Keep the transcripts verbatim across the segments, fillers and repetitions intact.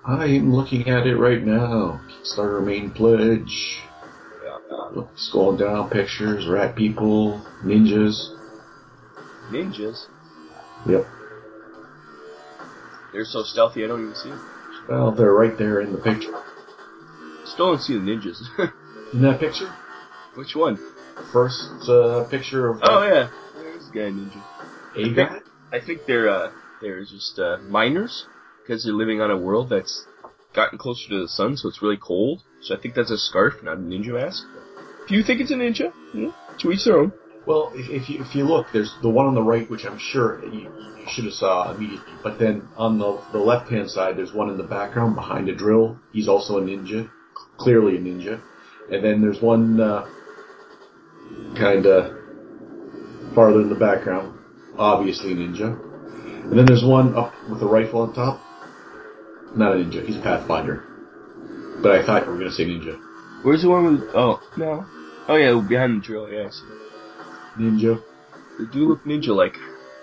I am looking at it right now. Kickstarter main pledge. Uh, scrolling down, pictures, rat people, ninjas. Ninjas? Yep. They're so stealthy I don't even see them. Well, they're right there in the picture. Still don't see the ninjas. In that picture? Which one? First uh, picture of... Oh, yeah. There's a guy ninja. A I guy? think, I think they're, uh, they're just uh, miners, because they're living on a world that's gotten closer to the sun, so it's really cold. So I think that's a scarf, not a ninja mask. If you think it's a ninja, yeah, to each their own. Well, if, if you if you look, there's the one on the right, which I'm sure you, you should have saw immediately. But then on the the left hand side, there's one in the background behind a drill. He's also a ninja, clearly a ninja. And then there's one uh, kind of farther in the background, obviously a ninja. And then there's one up with a rifle on top. Not a ninja. He's a pathfinder. But I thought you were going to say ninja. Where's the one with... Oh, no. Oh, yeah, behind the drill, yeah, I see. Ninja. They do look ninja-like.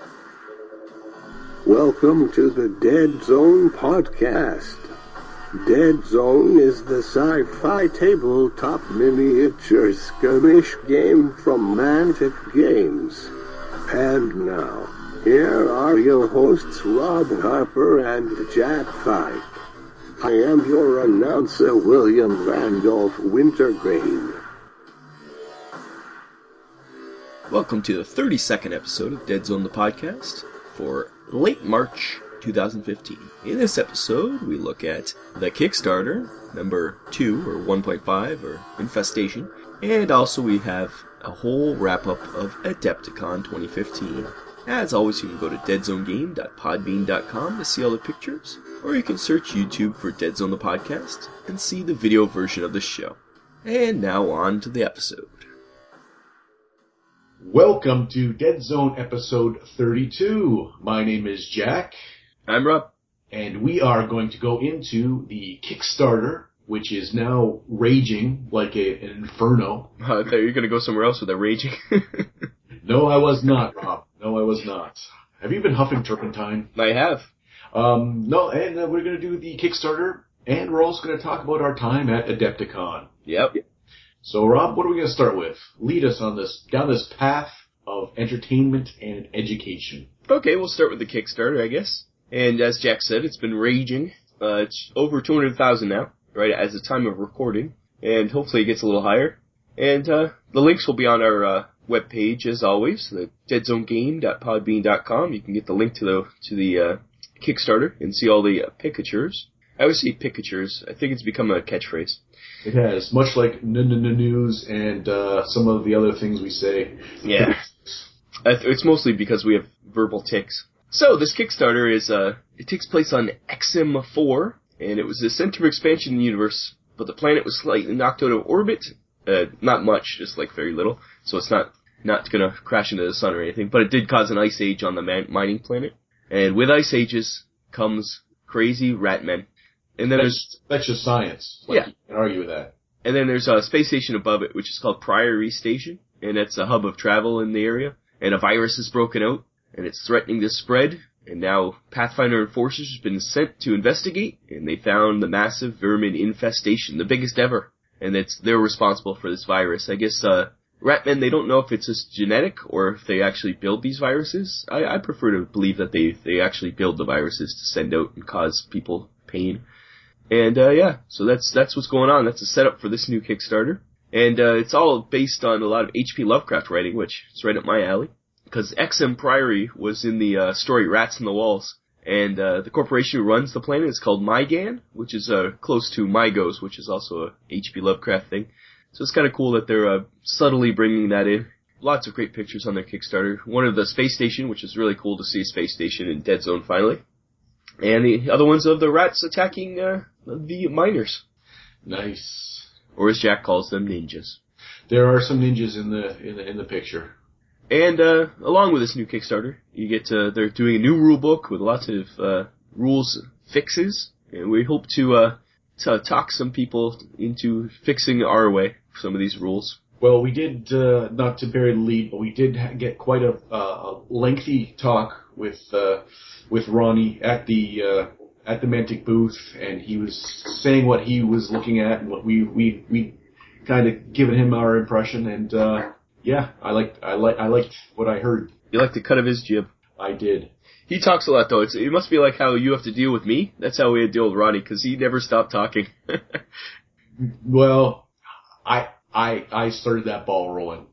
Welcome to the Dead Zone podcast. Dead Zone is the sci-fi tabletop miniature skirmish game from Mantic Games. And now, here are your hosts Rob Harper and Jack Fike. I am your announcer, William Randolph Wintergreen. Welcome to the thirty-second episode of Dead Zone the Podcast for late March twenty fifteen. In this episode, we look at the Kickstarter, number two, or one point five, or Infestation, and also we have a whole wrap-up of Adepticon twenty fifteen. As always, you can go to dead zone game dot podbean dot com to see all the pictures, or you can search YouTube for Dead Zone the Podcast and see the video version of the show. And now on to the episode. Welcome to Dead Zone episode thirty-two. My name is Jack. I'm Rob. And we are going to go into the Kickstarter, which is now raging like a, an inferno. Uh, I thought you were going to go somewhere else with that raging. No, I was not, Rob. No, I was not. Have you been huffing turpentine? I have. Um, no, and uh, we're going to do the Kickstarter, and we're also going to talk about our time at Adepticon. Yep. So, Rob, what are we going to start with? Lead us on this, down this path of entertainment and education. Okay, we'll start with the Kickstarter, I guess. And as Jack said, it's been raging. Uh, it's over two hundred thousand now, right, as the time of recording. And hopefully it gets a little higher. And uh, the links will be on our uh, webpage, as always, the dead zone game dot podbean dot com. You can get the link to the to the uh, Kickstarter and see all the uh, pictures. I always say pictures. I think it's become a catchphrase. It has, much like n-n-n-news and uh, some of the other things we say. Yeah. It's mostly because we have verbal tics. So, this Kickstarter is, uh, it takes place on X M four, and it was the center of expansion in the universe, but the planet was slightly knocked out of orbit. Uh, not much, just like very little. So it's not, not gonna crash into the sun or anything, but it did cause an ice age on the man- mining planet. And with ice ages comes crazy rat men. And then that's, there's... That's just science. Like, yeah. You can argue with that. And then there's a space station above it, which is called Priory Station, and it's a hub of travel in the area. And a virus has broken out, and it's threatening to spread. And now Pathfinder Enforcers has been sent to investigate, and they found the massive vermin infestation, the biggest ever. And it's they're responsible for this virus. I guess uh, Ratmen, they don't know if it's just genetic or if they actually build these viruses. I, I prefer to believe that they, they actually build the viruses to send out and cause people pain. And, uh, yeah, so that's, that's what's going on. That's a setup for this new Kickstarter. And, uh, it's all based on a lot of H P Lovecraft writing, which is right up my alley. Because X M Priory was in the, uh, story Rats in the Walls. And, uh, the corporation who runs the planet is called Mygan, which is, uh, close to Mygos, which is also a H P Lovecraft thing. So it's kind of cool that they're, uh, subtly bringing that in. Lots of great pictures on their Kickstarter. One of the space station, which is really cool to see a space station in Dead Zone finally. And the other ones of the rats attacking, uh, the miners. Nice. Or as Jack calls them, ninjas. There are some ninjas in the in the, in the picture. And uh, along with this new Kickstarter, you get to, they're doing a new rule book with lots of uh, rules fixes, and we hope to uh, to talk some people into fixing our way some of these rules. Well, we did uh, not to bury the lead, but we did ha- get quite a, uh, a lengthy talk with uh, with Ronnie at the uh, at the Mantic booth, and he was saying what he was looking at and what we we we kind of given him our impression, and uh, yeah, I liked I like I liked what I heard. You like the cut of his jib? I did. He talks a lot though. It's, it must be like how you have to deal with me. That's how we had to deal with Ronnie, because he never stopped talking. Well, I I I started that ball rolling.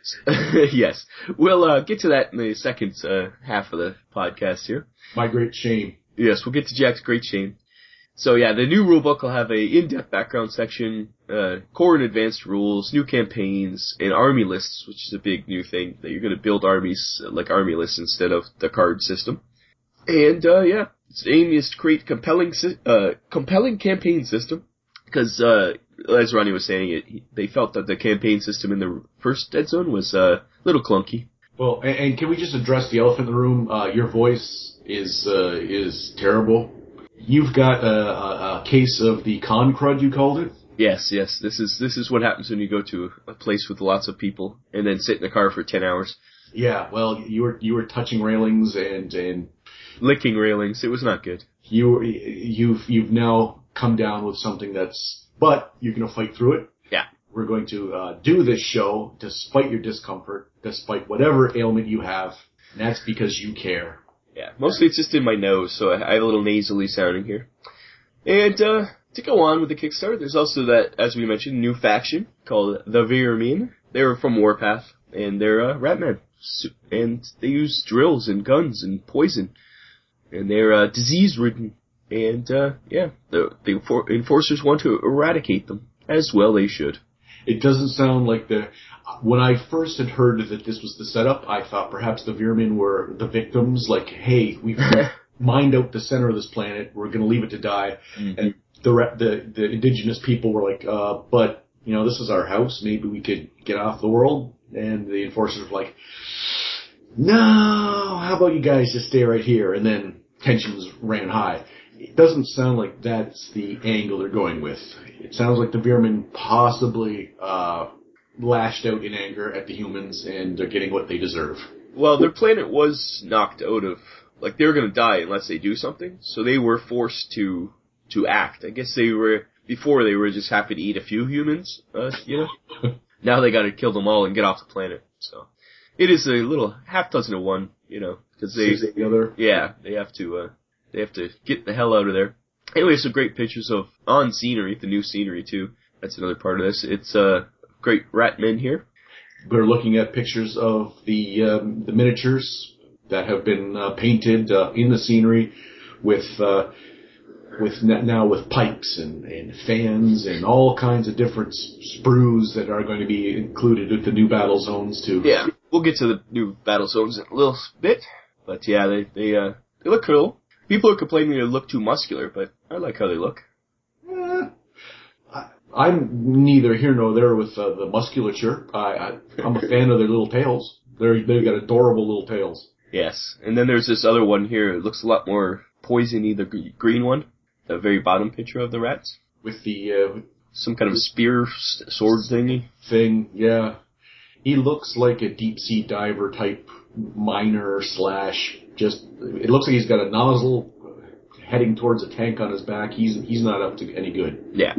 Yes, we'll uh, get to that in the second uh, half of the podcast here. My great shame. Yes, we'll get to Jack's great shame. So yeah, the new rulebook will have a in-depth background section, uh, core and advanced rules, new campaigns, and army lists, which is a big new thing, that you're going to build armies like army lists instead of the card system. And uh, yeah, its aim is to create compelling, uh, compelling campaign system, because uh, as Ronnie was saying, it, they felt that the campaign system in the first Dead Zone was uh, a little clunky. Well, and, and can we just address the elephant in the room? Uh, your voice is uh, is terrible. You've got a, a, a case of the con crud, you called it? Yes, yes. This is this is what happens when you go to a place with lots of people and then sit in a car for ten hours. Yeah, well, you were you were touching railings and and licking railings. It was not good. You you've you've now come down with something that's, but you're going to fight through it. Yeah. We're going to uh, do this show despite your discomfort, despite whatever ailment you have, and that's because you care. Yeah, mostly it's just in my nose, so I have a little nasally sounding here. And uh, to go on with the Kickstarter, there's also that, as we mentioned, new faction called the Vermin. They're from Warpath, and they're uh, Ratmen. And they use drills and guns and poison. And they're uh, disease-ridden. And, uh, yeah, the, the enforcers want to eradicate them. As well they should. It doesn't sound like the... When I first had heard that this was the setup, I thought perhaps the Vermin were the victims. Like, hey, we've mined out the center of this planet. We're going to leave it to die. Mm-hmm. And the, the the indigenous people were like, uh, but, you know, this is our house. Maybe we could get off the world. And the enforcers were like, no, how about you guys just stay right here? And then tensions ran high. It doesn't sound like that's the angle they're going with. It sounds like the Vermin possibly uh, lashed out in anger at the humans and are getting what they deserve. Well, their planet was knocked out of, like, they were going to die unless they do something, so they were forced to to act. I guess they were, before they were just happy to eat a few humans, uh, you know? Now they got to kill them all and get off the planet, so. It is a little half dozen of one, you know, because they, the other. Yeah, they have to, uh, they have to get the hell out of there. Anyway, some great pictures of, on scenery, the new scenery too. That's another part of this. It's, uh, great rat men here. We're looking at pictures of the, um, the miniatures that have been, uh, painted, uh, in the scenery with, uh, with now with pipes and, and fans and all kinds of different sprues that are going to be included with the new battle zones too. Yeah, we'll get to the new battle zones in a little bit, but yeah, they they uh they look cool. People are complaining they look too muscular, but I like how they look. Eh, I, I'm neither here nor there with uh, the musculature. I, I I'm a fan of their little tails. They're they've got adorable little tails. Yes, and then there's this other one here. It looks a lot more poisony, the green one. The very bottom picture of the rats. With the, uh... some kind of spear sword thingy. Thing, yeah. He looks like a deep sea diver type miner slash just, it looks like he's got a nozzle heading towards a tank on his back. He's, he's not up to any good. Yeah.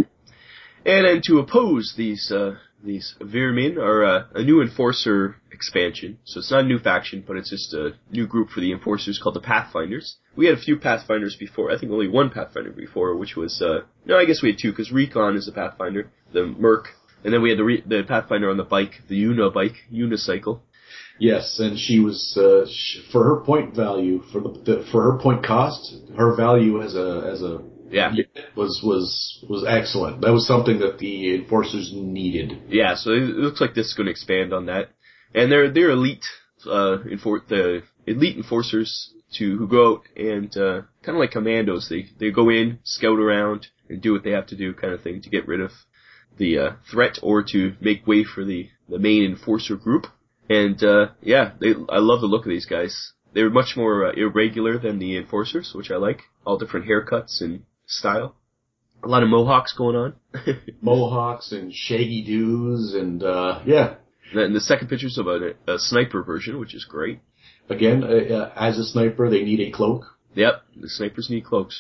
And then to oppose these, uh, these Vermin are uh, a new Enforcer expansion. So it's not a new faction, but it's just a new group for the Enforcers called the Pathfinders. We had a few Pathfinders before. I think only one Pathfinder before, which was, uh, no, I guess we had two, because Recon is a Pathfinder, the Merc. And then we had the re- the Pathfinder on the bike, the Unibike, Unicycle. Yes, and she was, uh, she, for her point value, for the, the for her point cost, her value as a, as a, yeah, was, was, was excellent. That was something that the Enforcers needed. Yeah, so it looks like this is going to expand on that. And they're, they're elite, uh, enfor- the elite Enforcers to, who go out and, uh, kind of like commandos. They, they go in, scout around, and do what they have to do kind of thing to get rid of the, uh, threat or to make way for the, the main Enforcer group. And, uh, yeah, they, I love the look of these guys. They're much more uh, irregular than the Enforcers, which I like. All different haircuts and style. A lot of mohawks going on. Mohawks and shaggy doos and, uh, yeah. And the second picture's about a, a sniper version, which is great. Again, uh, uh, as a sniper, they need a cloak. Yep, the snipers need cloaks.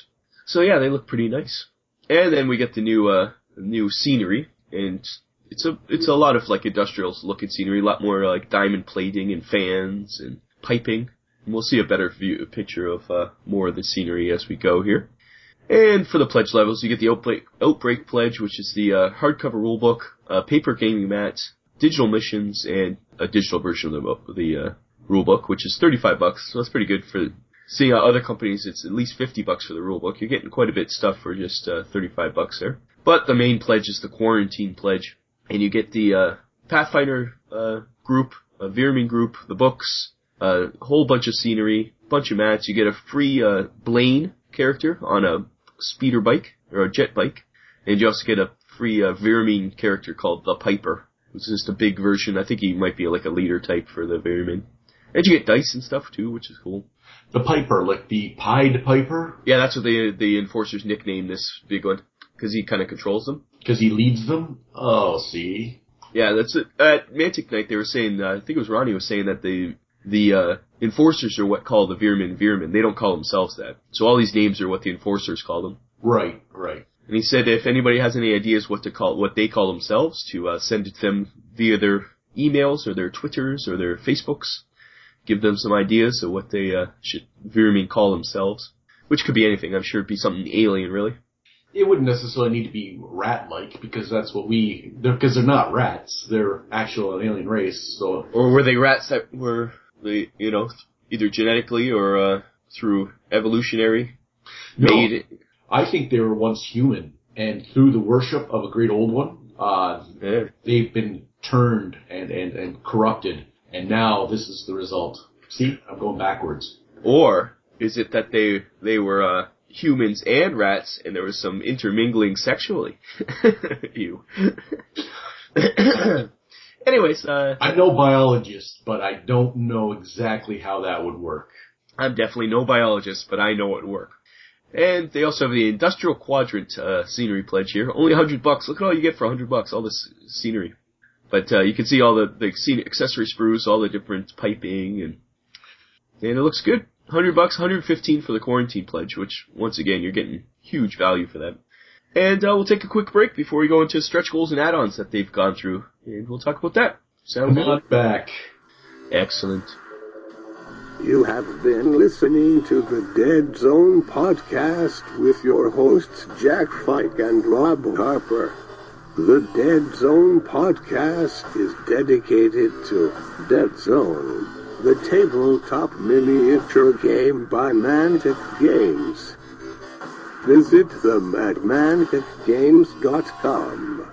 So yeah, they look pretty nice. And then we get the new uh new scenery, and it's a it's a lot of like industrial looking scenery, a lot more like diamond plating and fans and piping. And we'll see a better view a picture of uh more of the scenery as we go here. And for the pledge levels, you get the Outbreak, Outbreak Pledge, which is the uh, hardcover rulebook, uh, paper gaming mat, digital missions, and a digital version of the, the uh, rulebook, which is thirty-five bucks. So that's pretty good for seeing how other companies. It's at least fifty bucks for the rulebook. You're getting quite a bit of stuff for just uh, thirty-five bucks there. But the main pledge is the Quarantine Pledge, and you get the uh, Pathfinder uh, group, a Veerming group, the books, a whole bunch of scenery, bunch of mats. You get a free uh, Blaine character on a speeder bike, or a jet bike, and you also get a free uh, Veerming character called the Piper, which is just a big version. I think he might be like a leader type for the Veerming. And you get dice and stuff too, which is cool. The Piper, like the Pied Piper? Yeah, that's what the the enforcers nicknamed this big one, because he kind of controls them. Because he leads them? Oh, see? Yeah, that's it. At Mantic Night, they were saying, uh, I think it was Ronnie was saying that the the uh, enforcers are what call the Veermen Veermen. They don't call themselves that. So all these names are what the enforcers call them. Right, right. And he said if anybody has any ideas what to call what they call themselves, to uh, send it to them via their emails or their Twitters or their Facebooks. Give them some ideas of what they uh, should Veermen call themselves, which could be anything. I'm sure it'd be something alien, really. It wouldn't necessarily need to be rat-like, because that's what we... They're, because they're not rats. They're actual alien race, so... Or were they rats that were, they, you know, either genetically or uh, through evolutionary No, made... I think they were once human, and through the worship of a great old one, uh, Yeah. they've been turned and, and, and corrupted, and now this is the result. See? I'm going backwards. Or is it that they they were uh, humans and rats, and there was some intermingling sexually? You. Anyways, uh, I'm no biologist, but I don't know exactly how that would work. I'm definitely no biologist, but I know it would work. And they also have the Industrial Quadrant uh, scenery pledge here. Only a hundred bucks. Look at all you get for a hundred bucks. All this scenery. But uh, you can see all the the scene accessory sprues, all the different piping, and and it looks good. Hundred bucks, hundred fifteen for the Quarantine Pledge, which once again you're getting huge value for that. And uh, we'll take a quick break before we go into stretch goals and add-ons that they've gone through, and we'll talk about that. Sound good? Not back. Excellent. You have been listening to the Dead Zone podcast with your hosts Jack Fike and Rob Harper. The Dead Zone podcast is dedicated to Dead Zone, the tabletop miniature game by Mantic Games. Visit them at mantic games dot com.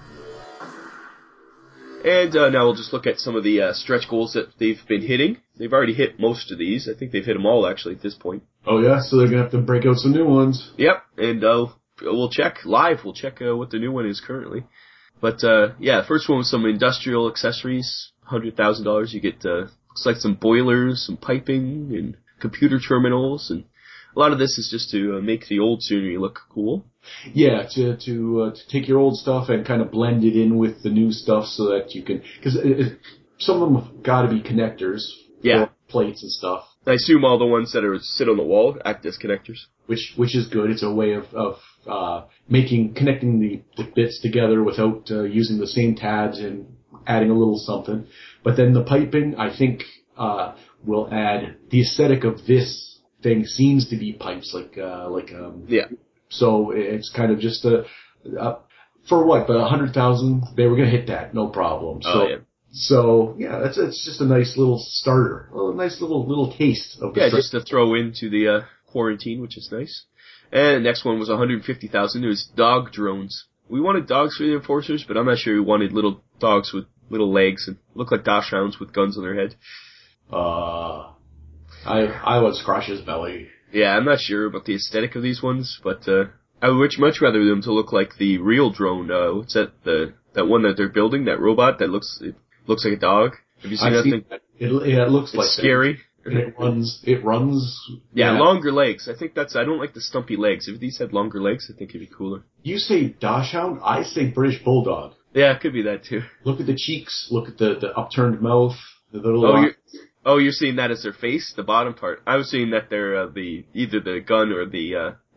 And uh, now we'll just look at some of the uh, stretch goals that they've been hitting. They've already hit most of these. I think they've hit them all, actually, at this point. Oh, yeah? So they're going to have to break out some new ones. Yep, and uh, we'll check live. We'll check uh, what the new one is currently. But, uh, yeah, first one was some industrial accessories, one hundred thousand dollars. You get, uh, looks like some boilers, some piping, and computer terminals. And a lot of this is just to uh, make the old scenery look cool. Yeah, to to, uh, to take your old stuff and kind of blend it in with the new stuff so that you can... Because some of them have got to be connectors. Yeah. For plates and stuff. I assume all the ones that are sit on the wall act as connectors. Which which is good. It's a way of, of uh, making, connecting the, the bits together without uh, using the same tabs and adding a little something. But then the piping, I think, uh, will add... The aesthetic of this thing seems to be pipes, like... Uh, like um, Yeah. So it's kind of just a, a for what, the one hundred thousand, they were going to hit that, no problem. So, Oh, yeah. So, yeah, that's it's just a nice little starter, a nice little little taste of the Yeah, stretch. just to throw into the uh, quarantine, which is nice. And the next one was one hundred fifty thousand. It was dog drones. We wanted dogs for the enforcers, but I'm not sure we wanted little dogs with little legs and look like dachshunds with guns on their head. Uh, I I would scratch his belly. Yeah, I'm not sure about the aesthetic of these ones, but uh, I would much rather them to look like the real drone. Uh, what's that? The that one that they're building, that robot that looks it looks like a dog. Have you seen I've that seen thing? that. It, yeah, it looks It's like scary. That. It runs. It runs. Yeah, longer legs. I think that's. I don't like the stumpy legs. If these had longer legs, I think it'd be cooler. You say dachshund, I say British bulldog. Yeah, it could be that too. Look at the cheeks. Look at the the upturned mouth. The little. Oh, eye- you're, oh, you're seeing that as their face, the bottom part. I was seeing that they're uh, the either the gun or the uh,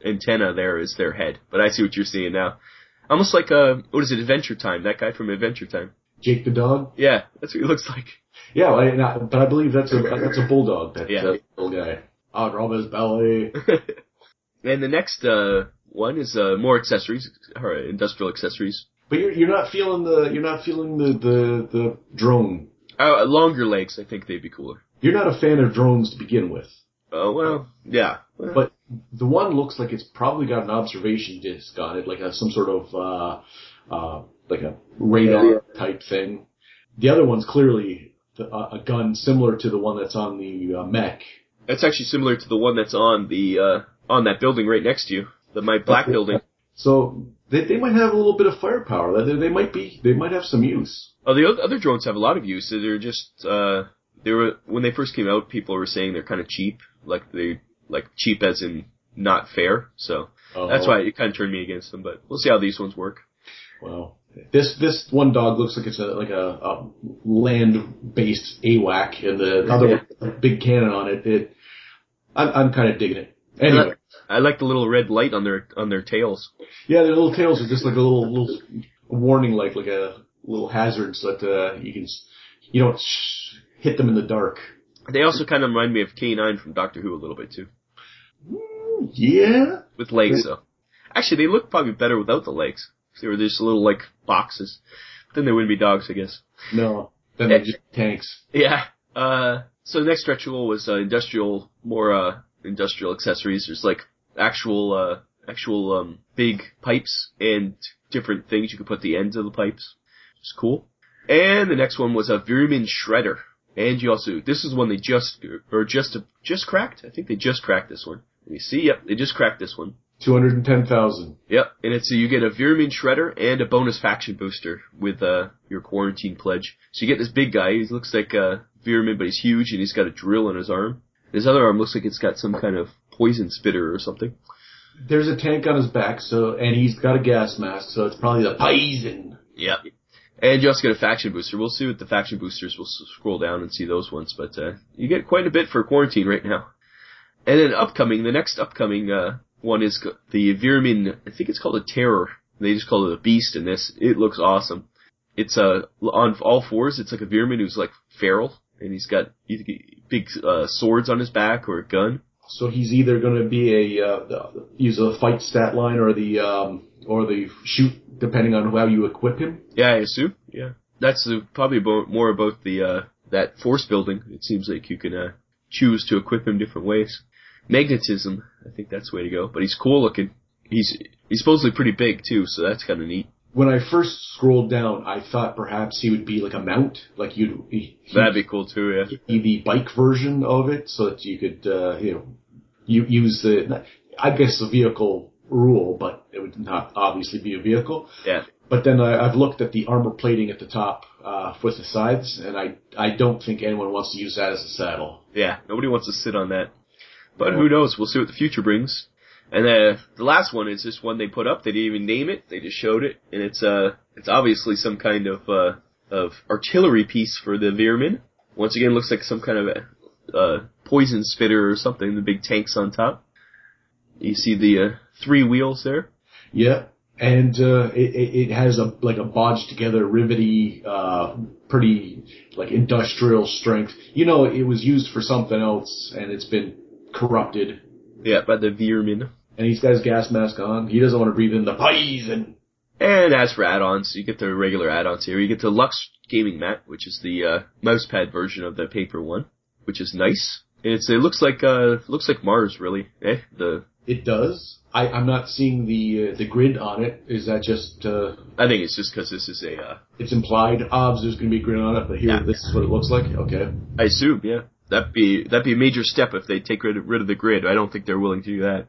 antenna there is their head. But I see what you're seeing now. Almost like, uh, what is it, Adventure Time, that guy from Adventure Time. Jake the dog? Yeah, that's what he looks like. Yeah, I, but I believe that's a that's a bulldog, that yeah. uh, little guy. I'll rub his belly. And the next uh, one is uh, more accessories, or industrial accessories. But you're you're not feeling the you're not feeling the the, the drone. Uh, longer legs, I think they'd be cooler. You're not a fan of drones to begin with. Oh, well, yeah. Well. But the one looks like it's probably got an observation disc on it, like a, some sort of, uh, uh, like a radar type thing. The other one's clearly the, uh, a gun similar to the one that's on the uh, mech. That's actually similar to the one that's on the, uh, on that building right next to you. The, my black building. So, they, they might have a little bit of firepower. They, they might be, they might have some use. Oh, the other drones have a lot of use. They're just, uh, they were, when they first came out, people were saying they're kind of cheap. Like they, like cheap as in not fair. So oh. That's why it kind of turned me against them. But we'll see how these ones work. Well, this this one dog looks like it's a like a, a land-based A WAC, and the other yeah. one, big cannon on it. It, I'm I'm kind of digging it. Anyway, I, I like the little red light on their on their tails. Yeah, their little tails are just like a little little warning light, like a little hazard, so that uh, you can you don't sh- hit them in the dark. They also kind of remind me of K nine from Doctor Who a little bit too. Yeah. With legs though. Actually, they look probably better without the legs. They were just little like boxes. But then they wouldn't be dogs, I guess. No. Then they're just tanks. Yeah. Uh, so the next stretch rule was uh, industrial, more uh, industrial accessories. There's like actual, uh, actual um, big pipes and different things you could put at the ends of the pipes. It's cool. And the next one was a Vermin Shredder. And you also, this is one they just, or just, just cracked? I think they just cracked this one. Let me see, yep, they just cracked this one. two hundred ten thousand. Yep, and it's, you get a Vermin Shredder and a bonus faction booster with, uh, your quarantine pledge. So you get this big guy, he looks like, uh, Vermin, but he's huge and he's got a drill in his arm. His other arm looks like it's got some kind of poison spitter or something. There's a tank on his back, so, and he's got a gas mask, so it's probably the poison. Yep. And you also get a faction booster. We'll see what the faction boosters. We'll scroll down and see those ones. But uh, you get quite a bit for quarantine right now. And then upcoming, the next upcoming uh, one is the Vermin. I think it's called a Terror. They just call it a Beast in this. It looks awesome. It's uh, on all fours. It's like a Vermin who's like feral, and he's got big uh, swords on his back or a gun. So he's either going to be a uh, use a fight stat line or the um, or the shoot, depending on how you equip him. Yeah, I assume. Yeah, that's uh, probably about, more about the uh, that force building. It seems like you can uh, choose to equip him different ways. Magnetism, I think that's the way to go. But he's cool looking. He's he's supposedly pretty big too, so that's kind of neat. When I first scrolled down, I thought perhaps he would be like a mount, like you'd. He, That'd be cool too, yeah. He'd be the bike version of it, so that you could, uh, you know, you use the, I guess the vehicle rule, but it would not obviously be a vehicle. Yeah. But then I, I've looked at the armor plating at the top, uh, with the sides, and I, I don't think anyone wants to use that as a saddle. Yeah, nobody wants to sit on that. But who knows? We'll see what the future brings. And uh, the last one is this one they put up. They didn't even name it. They just showed it, and it's uh, it's obviously some kind of uh, of artillery piece for the Vermin. Once again, looks like some kind of uh, poison spitter or something. The big tanks on top. You see the uh, three wheels there. Yeah, and uh, it, it has a like a bodged together, rivety, uh, pretty like industrial strength. You know, it was used for something else, and it's been corrupted. Yeah, by the Vermin. And he's got his gas mask on. He doesn't want to breathe in the poison. And as for add-ons, you get the regular add-ons here. You get the Lux Gaming Mat, which is the uh, mousepad version of the paper one, which is nice. And it's, it looks like uh, looks like Mars, really. Eh, the it does. I, I'm not seeing the uh, the grid on it. Is that just? Uh, I think it's just because this is a. Uh, it's implied. Obs, there's going to be a grid on it, but here, yeah. This is what it looks like. Okay. I assume, yeah. That'd be that'd be a major step if they take rid of, rid of the grid. I don't think they're willing to do that.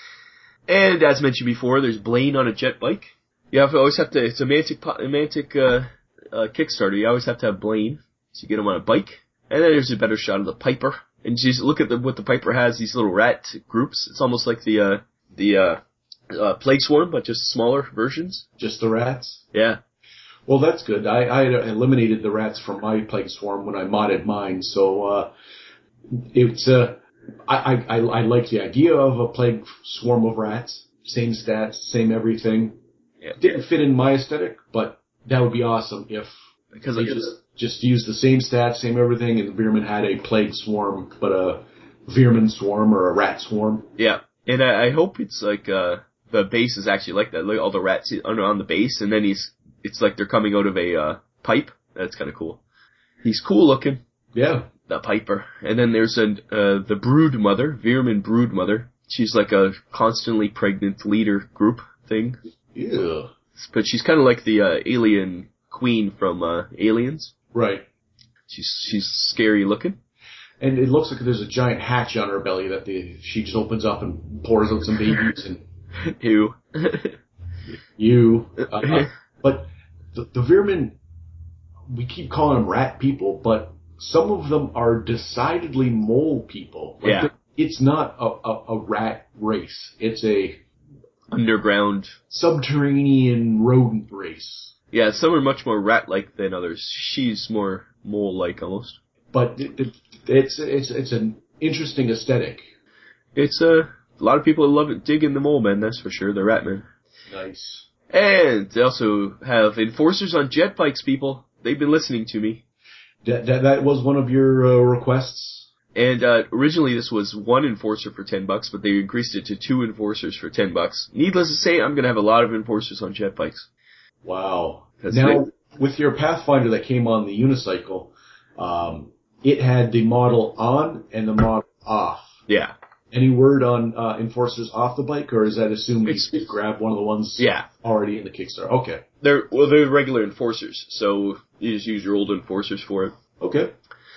And as mentioned before, there's Blaine on a jet bike. You have to always have to. It's a Mantic a Mantic uh, uh, Kickstarter. You always have to have Blaine, so you get him on a bike. And then there's a better shot of the Piper. And just look at the, what the Piper has. These little rat groups. It's almost like the uh, the uh, uh, Plague Swarm, but just smaller versions. Just the rats. Yeah. Well, that's good. I, I eliminated the rats from my Plague Swarm when I modded mine, so uh, it's uh, I, I, I, I like the idea of a plague swarm of rats. Same stats, same everything. Yeah. Didn't fit in my aesthetic, but that would be awesome if Because they like just, just used the same stats, same everything, and the Veerman had a plague swarm, but a Veerman swarm or a rat swarm. Yeah, and I, I hope it's like uh the base is actually like that. Look at all the rats on, on the base, and then he's it's like they're coming out of a uh, pipe. That's kind of cool. He's cool looking. Yeah. The Piper. And then there's a, uh, the brood mother, Veerman brood mother. She's like a constantly pregnant leader group thing. Yeah. But she's kind of like the, uh, alien queen from, uh, Aliens. Right. She's, she's scary looking. And it looks like there's a giant hatch on her belly that the, she just opens up and pours out some babies and... Ew. you. Uh, but the, the Veerman, we keep calling them rat people, but some of them are decidedly mole people. Like yeah. It's not a, a, a rat race. It's a underground subterranean rodent race. Yeah, some are much more rat-like than others. She's more mole-like almost. But it, it, it's it's it's an interesting aesthetic. It's a, a lot of people love it, digging the mole men, that's for sure. The rat men. Nice. And they also have enforcers on jet bikes, people. They've been listening to me. That, that, that was one of your uh, requests? And uh, originally this was one enforcer for ten bucks, but they increased it to two enforcers for ten bucks. Needless to say, I'm going to have a lot of enforcers on jet bikes. Wow. That's now, it. With your Pathfinder that came on the unicycle, um, it had the model on and the model off. Yeah. Any word on uh, enforcers off the bike, or is that assumed It's, you grab one of the ones yeah. already in the Kickstarter? Okay. They're well, they're regular enforcers, so you just use your old enforcers for it. Okay.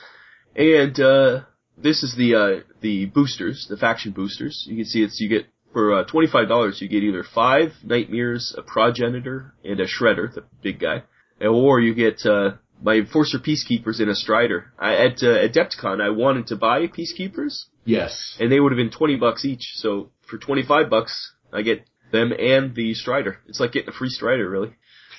And uh this is the uh the boosters, the faction boosters. You can see it's you get for uh, twenty-five dollars you get either five Nightmares, a Progenitor, and a Shredder, the big guy, or you get uh my Enforcer Peacekeepers and a Strider. I, at uh, Adepticon, I wanted to buy Peacekeepers. Yes. And they would have been twenty bucks each. So for twenty-five bucks, I get them and the Strider. It's like getting a free Strider, really.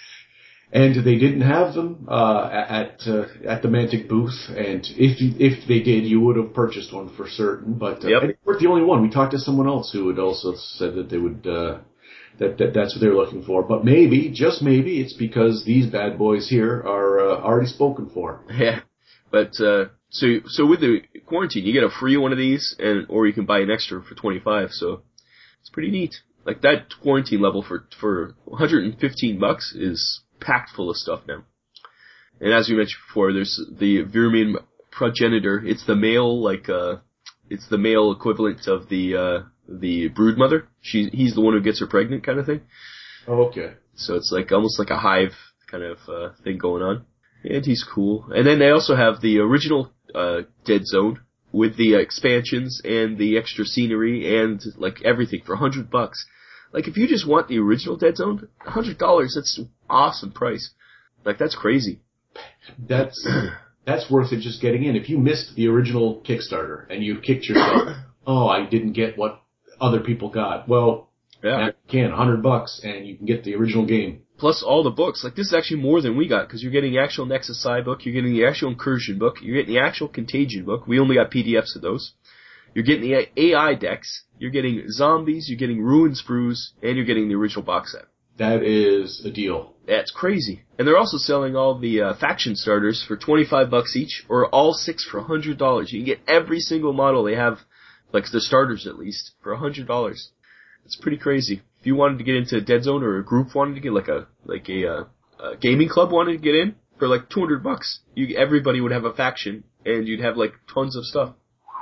And they didn't have them uh, at uh, at the Mantic booth, and if you, if they did, you would have purchased one for certain. But uh, yep. and you weren't the only one. We talked to someone else who had also said that they would uh, that, that that's what they were looking for. But maybe, just maybe, it's because these bad boys here are uh, already spoken for. Yeah, but uh, so so with the quarantine, you get a free one of these, and or you can buy an extra for twenty-five. So it's pretty neat. Like that quarantine level for for one hundred fifteen bucks is packed full of stuff now. And as we mentioned before, there's the Veerman Progenitor. It's the male, like, uh, it's the male equivalent of the, uh, the brood mother. She, he's the one who gets her pregnant kind of thing. Oh, okay. So it's like, almost like a hive kind of, uh, thing going on. And he's cool. And then they also have the original, uh, Dead Zone with the expansions and the extra scenery and, like, everything for a hundred bucks. Like, if you just want the original Dead Zone, a hundred dollars, that's an awesome price. Like, that's crazy. That's, that's worth it just getting in. If you missed the original Kickstarter and you kicked yourself, oh, I didn't get what other people got. Well, yeah. now you can, a hundred bucks, and you can get the original game. Plus all the books. Like, this is actually more than we got, because you're getting the actual Nexus Psi book, you're getting the actual Incursion book, you're getting the actual Contagion book. We only got P D Fs of those. You're getting the A I decks, you're getting zombies, you're getting Ruin Sprues, and you're getting the original box set. That is a deal. That's crazy. And they're also selling all the uh, faction starters for twenty-five bucks each, or all six for one hundred dollars. You can get every single model they have, like the starters at least, for one hundred dollars. It's pretty crazy. If you wanted to get into Dead Zone, or a group wanted to get, like a like a, uh, a gaming club wanted to get in, for like two hundred bucks, you everybody would have a faction, and you'd have like tons of stuff.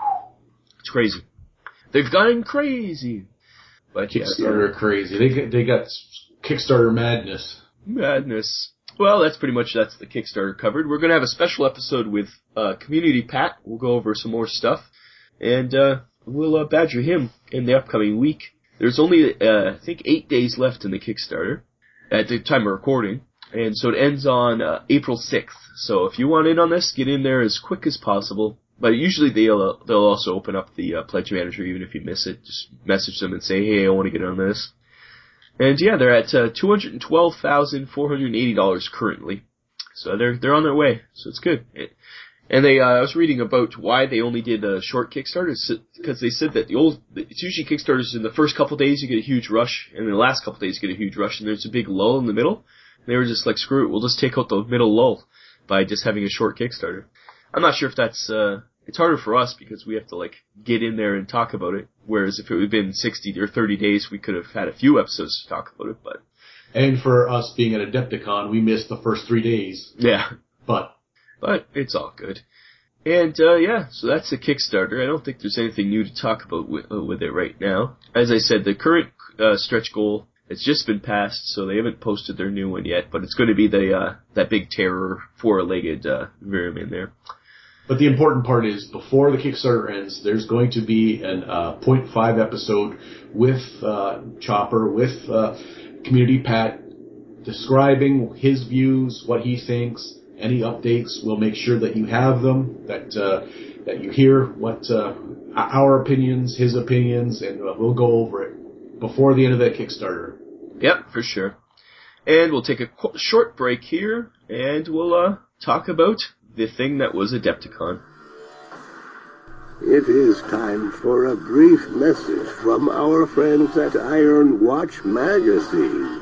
It's crazy. They've gone crazy. But Kickstarter yeah. crazy. They got, they got Kickstarter madness. Madness. Well, that's pretty much, that's the Kickstarter covered. We're going to have a special episode with uh, Community Pat. We'll go over some more stuff. And uh, we'll uh, badger him in the upcoming week. There's only, uh, I think, eight days left in the Kickstarter at the time of recording. And so it ends on uh, April sixth. So if you want in on this, get in there as quick as possible. But usually they'll uh, they'll also open up the uh, Pledge Manager even if you miss it. Just message them and say, hey, I want to get on this. And yeah, they're at uh, two hundred twelve thousand four hundred eighty dollars currently. So they're they're on their way. So it's good. And they, uh, I was reading about why they only did a short Kickstarter, because they said that the old, it's usually Kickstarters in the first couple days you get a huge rush, and in the last couple days you get a huge rush, and there's a big lull in the middle. And they were just like, screw it, we'll just take out the middle lull by just having a short Kickstarter. I'm not sure if that's, uh, it's harder for us because we have to like get in there and talk about it, whereas if it had been sixty or thirty days we could have had a few episodes to talk about it, but. And for us being at Adepticon, we missed the first three days. Yeah. But. But it's all good. And, uh, yeah, so that's the Kickstarter. I don't think there's anything new to talk about with, uh, with it right now. As I said, the current, uh, stretch goal has just been passed, so they haven't posted their new one yet, but it's going to be the, uh, that big terror four-legged, uh, Verum in there. But the important part is, before the Kickstarter ends, there's going to be an, uh, point five episode with, uh, Chopper, with, uh, Community Pat, describing his views, what he thinks, any updates. We'll make sure that you have them, that uh, that you hear what uh, our opinions, his opinions, and uh, we'll go over it before the end of that Kickstarter. Yep, for sure. And we'll take a qu- short break here, and we'll uh, talk about the thing that was Adepticon. It is time for a brief message from our friends at Iron Watch Magazine.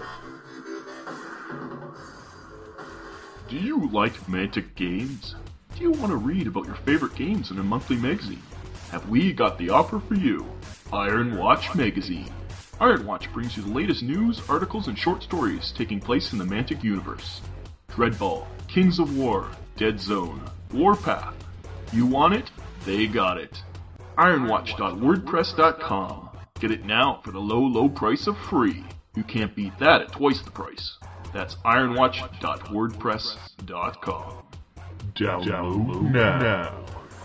Do you like Mantic games? Do you want to read about your favorite games in a monthly magazine? Have we got the offer for you? Iron Watch Magazine. Iron Watch brings you the latest news, articles, and short stories taking place in the Mantic universe. Dreadball, Kings of War, Dead Zone, Warpath. You want it? They got it. ironwatch dot wordpress dot com. Get it now for the low, low price of free. You can't beat that at twice the price. That's ironwatch dot wordpress dot com. Download now.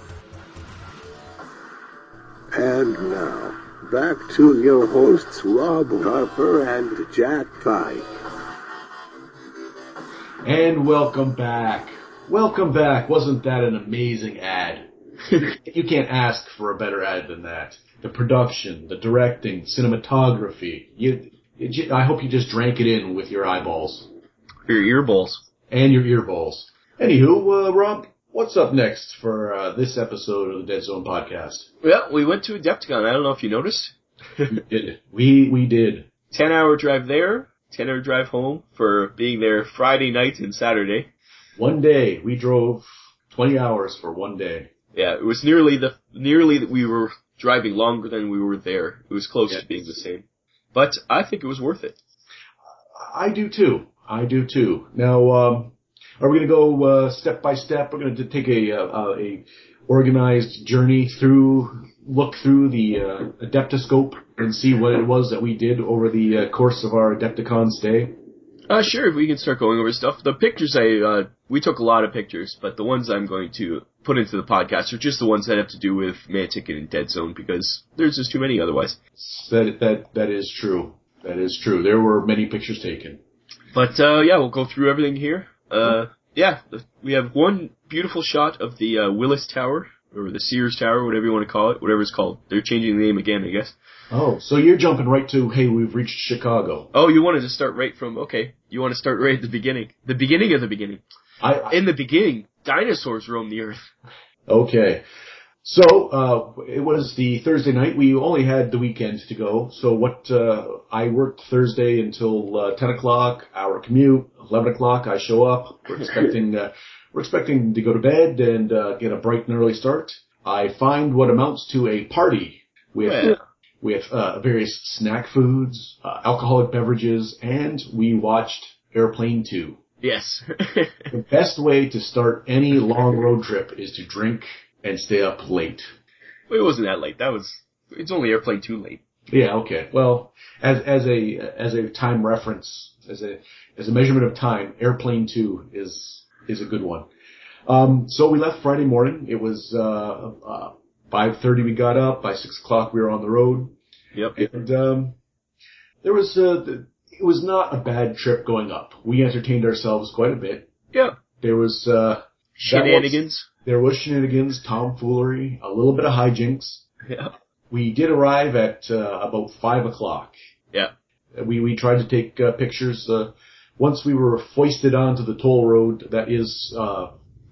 And now, back to your hosts, Rob Harper and Jack Pike. And welcome back. Welcome back. Wasn't that an amazing ad? You can't ask for a better ad than that. The production, the directing, cinematography. You, you, I hope you just drank it in with your eyeballs. Your earballs. And your earballs. Anywho, uh, Rob, what's up next for uh, this episode of the Dead Zone podcast? Well, we went to Adepticon. I don't know if you noticed. we did. We, we did. Ten hour drive there, ten hour drive home for being there Friday night and Saturday. One day. We drove twenty hours for one day. Yeah, it was nearly the, nearly that we were driving longer than we were there. It was close yes. to being the same. But I think it was worth it. I do too. I do too. Now, um, are we going to go uh, step by step? We're going to take a, uh, a organized journey through, look through the uh, Adeptoscope and see what it was that we did over the uh, course of our Adepticon stay. Uh, sure, if we can start going over stuff. The pictures I, uh, we took a lot of pictures, but the ones I'm going to put into the podcast are just the ones that have to do with Mantic and Dead Zone, because there's just too many otherwise. That, that, that is true. That is true. There were many pictures taken. But, uh, yeah, we'll go through everything here. Uh, yeah, we have one beautiful shot of the, uh, Willis Tower, or the Sears Tower, whatever you want to call it, whatever it's called. They're changing the name again, I guess. Oh, so you're jumping right to, hey, we've reached Chicago. Oh, you wanted to start right from, okay. You want to start right at the beginning. The beginning of the beginning. I, I In the beginning, dinosaurs roamed the earth. Okay. So, uh, it was the Thursday night. We only had the weekend to go. So what, uh, I worked Thursday until, uh, ten o'clock, hour commute, eleven o'clock, I show up. We're expecting, uh, we're expecting to go to bed and, uh, get a bright and early start. I find what amounts to a party with, Yeah. with, uh, various snack foods, uh, alcoholic beverages, and we watched Airplane two. Yes. The best way to start any long road trip is to drink and stay up late. Well, it wasn't that late. That was, it's only Airplane two late. Yeah, okay. Well, as, as a, as a time reference, as a, as a measurement of time, Airplane two is, is a good one. Um, so we left Friday morning. It was, uh, uh, five thirty we got up. By six o'clock we were on the road. Yep. And, um, there was, uh, the, it was not a bad trip going up. We entertained ourselves quite a bit. Yeah. There was, uh, Shenanigans. Was, there was shenanigans, tomfoolery, a little bit of hijinks. Yeah. We did arrive at, uh, about five o'clock. Yeah. We, we tried to take, uh, pictures, uh, once we were foisted onto the toll road that is, uh,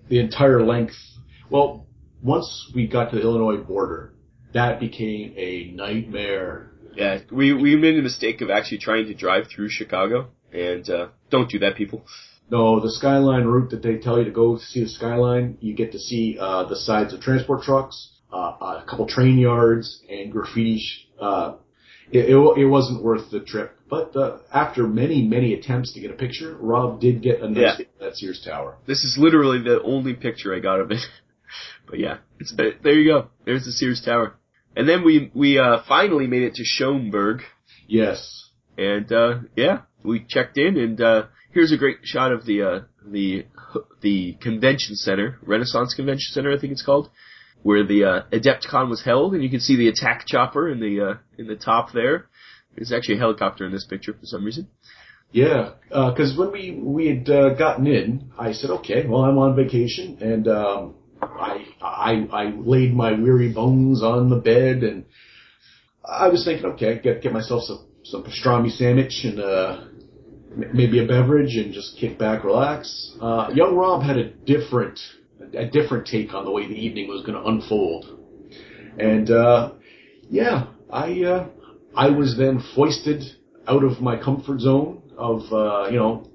the entire length. Well, once we got to the Illinois border, that became a nightmare. Yeah, we we made the mistake of actually trying to drive through Chicago, and uh, don't do that, people. No, the Skyline route that they tell you to go see the Skyline, you get to see uh, the sides of transport trucks, uh, a couple train yards, and graffiti. Uh, it, it, it wasn't worth the trip. But uh, after many, many attempts to get a picture, Rob did get a nice hit at Sears Tower. This is literally the only picture I got of it. But yeah, it's, there you go. There's the Sears Tower. And then we we uh, finally made it to Schoenberg. Yes. And uh, yeah, we checked in, and uh, here's a great shot of the uh, the the convention center, Renaissance Convention Center, I think it's called, where the uh, AdeptCon was held, and you can see the attack chopper in the uh, in the top there. There's actually a helicopter in this picture for some reason. Yeah, because uh, when we we had uh, gotten in, I said, okay, well, I'm on vacation, and um, I I I laid my weary bones on the bed, and I was thinking, okay, get get myself some some pastrami sandwich and uh, maybe a beverage, and just kick back, relax. Uh, young Rob had a different a different take on the way the evening was going to unfold, and uh, yeah, I. Uh, I was then foisted out of my comfort zone of, uh, you know,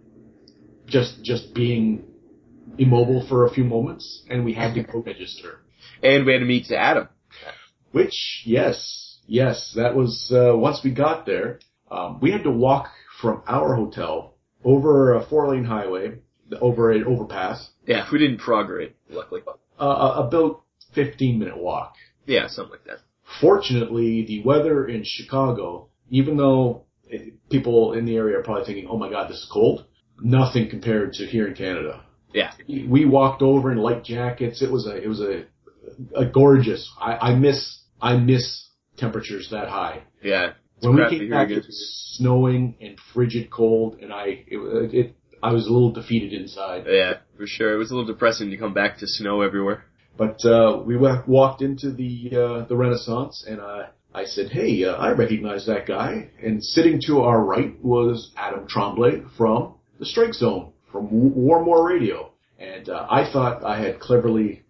just just being immobile for a few moments, and we had to go register. And we had to meet Adam. Which, yes, yes, that was, uh, once we got there, um, we had to walk from our hotel over a four-lane highway, over an overpass. Yeah, we didn't progress, luckily. Uh, about fifteen-minute walk. Yeah, something like that. Fortunately, the weather in Chicago, even though it, people in the area are probably thinking, oh my God, this is cold, nothing compared to here in Canada. Yeah. We walked over in light jackets. It was a, it was a, a gorgeous, I, I miss, I miss temperatures that high. Yeah. When we came back, it was snowing and frigid cold, and I, it, it, I was a little defeated inside. Yeah, for sure. It was a little depressing to come back to snow everywhere. But uh, we w- walked into the uh, the Renaissance, and uh, I said, hey, uh, I recognize that guy. And sitting to our right was Adam Tremblay from the Strike Zone, from w- Warmore Radio. And uh, I thought I had cleverly,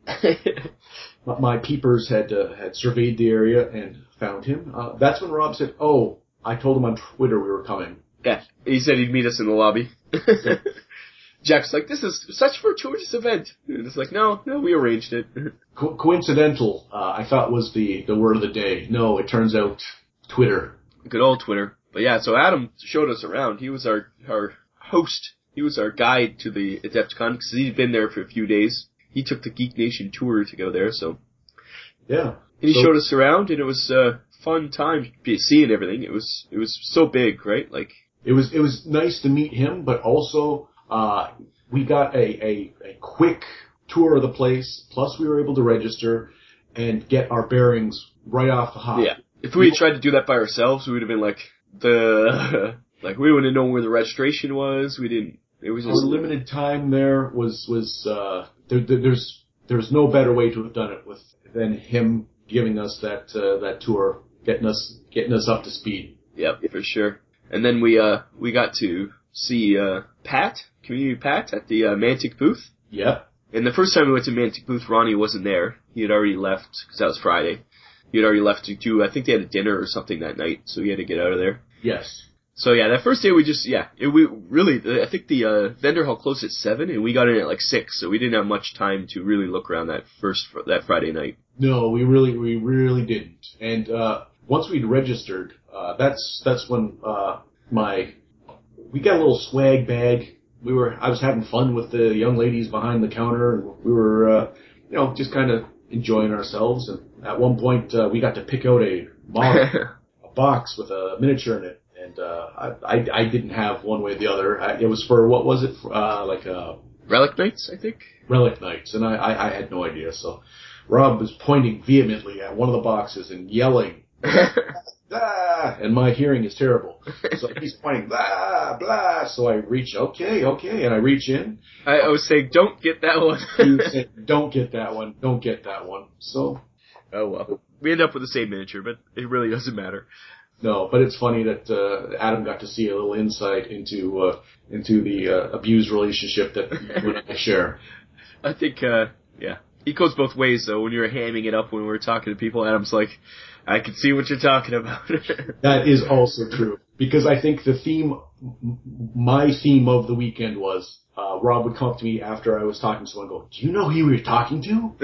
my peepers had uh, had surveyed the area and found him. Uh, that's when Rob said, oh, I told him on Twitter we were coming. Yeah, he said he'd meet us in the lobby. Jack's like, this is such a fortuitous event. And it's like, no, no, we arranged it. Co- coincidental, uh, I thought was the, the word of the day. No, it turns out Twitter. Good old Twitter. But yeah, so Adam showed us around. He was our, our host. He was our guide to the AdeptCon because he'd been there for a few days. He took the Geek Nation tour to go there, so. Yeah. And he so, showed us around, and it was a fun time seeing everything. It was, it was so big, right? Like. It was, it was nice to meet him, but also, Uh, we got a, a, a quick tour of the place, plus we were able to register and get our bearings right off the hop. Yeah. If we had tried to do that by ourselves, we would have been like, the, like, we wouldn't have known where the registration was. We didn't, it was just. Our limited time there was, was, uh, there, there, there's, there's no better way to have done it with, than him giving us that, uh, that tour, getting us, getting us up to speed. Yep, for sure. And then we, uh, we got to see, uh, Pat. Community Pat at the uh, Mantic booth. Yep. And the first time we went to Mantic booth, Ronnie wasn't there. He had already left, because that was Friday. He had already left to do, I think they had a dinner or something that night, so he had to get out of there. Yes. So yeah, that first day we just, yeah, it, we really, I think the uh, vendor hall closed at seven, and we got in at like six, so we didn't have much time to really look around that first, that Friday night. No, we really, we really didn't. And uh, once we'd registered, uh, that's, that's when uh, my, we got a little swag bag. We were, I was having fun with the young ladies behind the counter, and we were, uh, you know, just kind of enjoying ourselves. And at one point, uh, we got to pick out a model, a box with a miniature in it. And, uh, I, I, I didn't have one way or the other. I, it was for, what was it? Uh, like, uh, Relic Knights, I think? Relic Knights. And I, I, I had no idea. So Rob was pointing vehemently at one of the boxes and yelling, ah, and my hearing is terrible. So he's pointing, blah, blah. So I reach, okay, okay, and I reach in. I, I was saying, don't get that one. You said, don't get that one, don't get that one. So. Oh well. We end up with the same miniature, but it really doesn't matter. No, but it's funny that uh, Adam got to see a little insight into uh, into the uh, abused relationship that you and I share. I think, uh, yeah. It goes both ways, though. When you're hamming it up when we're talking to people, Adam's like, I can see what you're talking about. That is also true. Because I think the theme, my theme of the weekend was, uh, Rob would come up to me after I was talking to someone and go, do you know who you were talking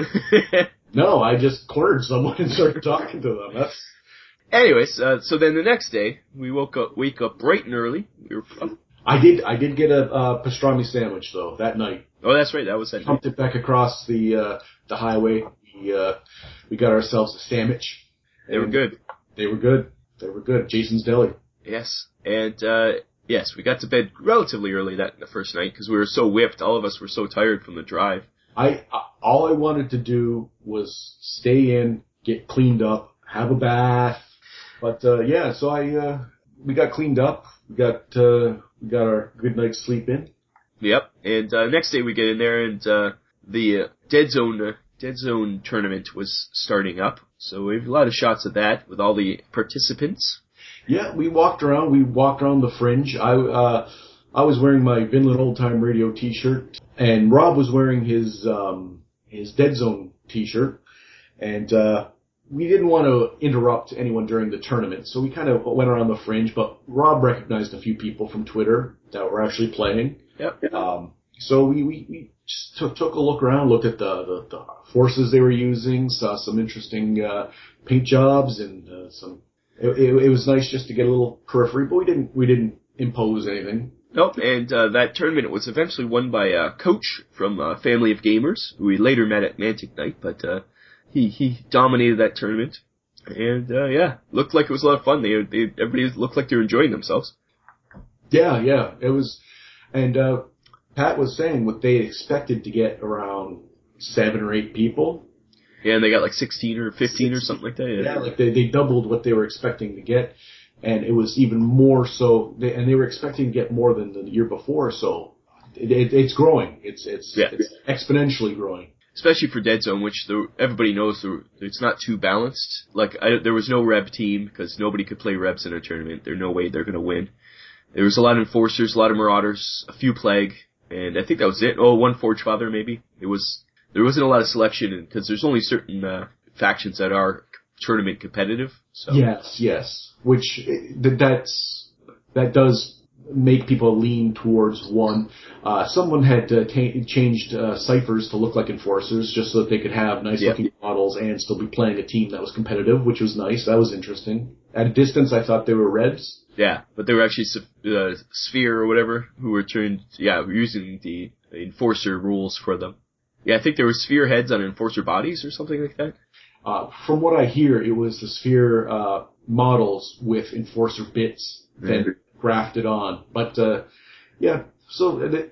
to? No, I just cornered someone and started talking to them. That's... Anyways, uh, so then the next day, we woke up, wake up bright and early. We were up. I did, I did get a, uh, pastrami sandwich, though, that night. Oh, that's right, that was that night. Pumped it back across the, uh, the highway. We, uh, we got ourselves a sandwich. They were good. They were good. They were good. Jason's Deli. Yes. And, uh, yes, we got to bed relatively early that the first night because we were so whipped. All of us were so tired from the drive. I, I, all I wanted to do was stay in, get cleaned up, have a bath. But, uh, yeah, so I, uh, we got cleaned up. We got, uh, we got our good night's sleep in. Yep. And, uh, next day we get in there and, uh, the, uh, Dead Zone, uh, Dead Zone tournament was starting up. So we have a lot of shots of that with all the participants. Yeah, we walked around. We walked around the fringe. I, uh, I was wearing my Vinland Old Time Radio t-shirt, and Rob was wearing his, um, his Dead Zone t-shirt. And, uh, we didn't want to interrupt anyone during the tournament, so we kind of went around the fringe, but Rob recognized a few people from Twitter that were actually playing. Yep. Um, so we, we, we just took, took a look around, looked at the, the, the forces they were using, saw some interesting, uh, paint jobs and, uh, some, it, it, it was nice just to get a little periphery, but we didn't, we didn't impose anything. Nope, and, uh, that tournament was eventually won by, uh, Coach from, uh, Family of Gamers, who we later met at Mantic Night, but, uh, he, he dominated that tournament. And, uh, yeah, looked like it was a lot of fun. They, they, everybody looked like they were enjoying themselves. Yeah, yeah, it was, and, uh, Pat was saying what they expected to get around seven or eight people. Yeah, and they got like sixteen or fifteen or something like that. Yeah, yeah like they, they doubled what they were expecting to get. And it was even more so, they, and they were expecting to get more than the year before, so it, it, it's growing. It's, it's, yeah. it's exponentially growing. Especially for Dead Zone, which the, everybody knows the, it's not too balanced. Like, I, there was no Reb team, because nobody could play Rebs in a tournament. There's no way they're gonna win. There was a lot of Enforcers, a lot of Marauders, a few Plague, and I think that was it. Oh, one Forge Father, maybe. It was, there wasn't a lot of selection, because there's only certain, uh, factions that are tournament competitive, so. Yes, yes. Which, that's, that does make people lean towards one. Uh, someone had uh, t- changed, uh, ciphers to look like Enforcers, just so that they could have nice yeah. looking models and still be playing a team that was competitive, which was nice. That was interesting. At a distance, I thought they were Reds. Yeah, but they were actually uh, Sphere or whatever, who were turned, yeah, using the Enforcer rules for them. Yeah, I think there were Sphere heads on Enforcer bodies or something like that. Uh, from what I hear, it was the Sphere, uh, models with Enforcer bits that mm-hmm. grafted on. But, uh, yeah, so the,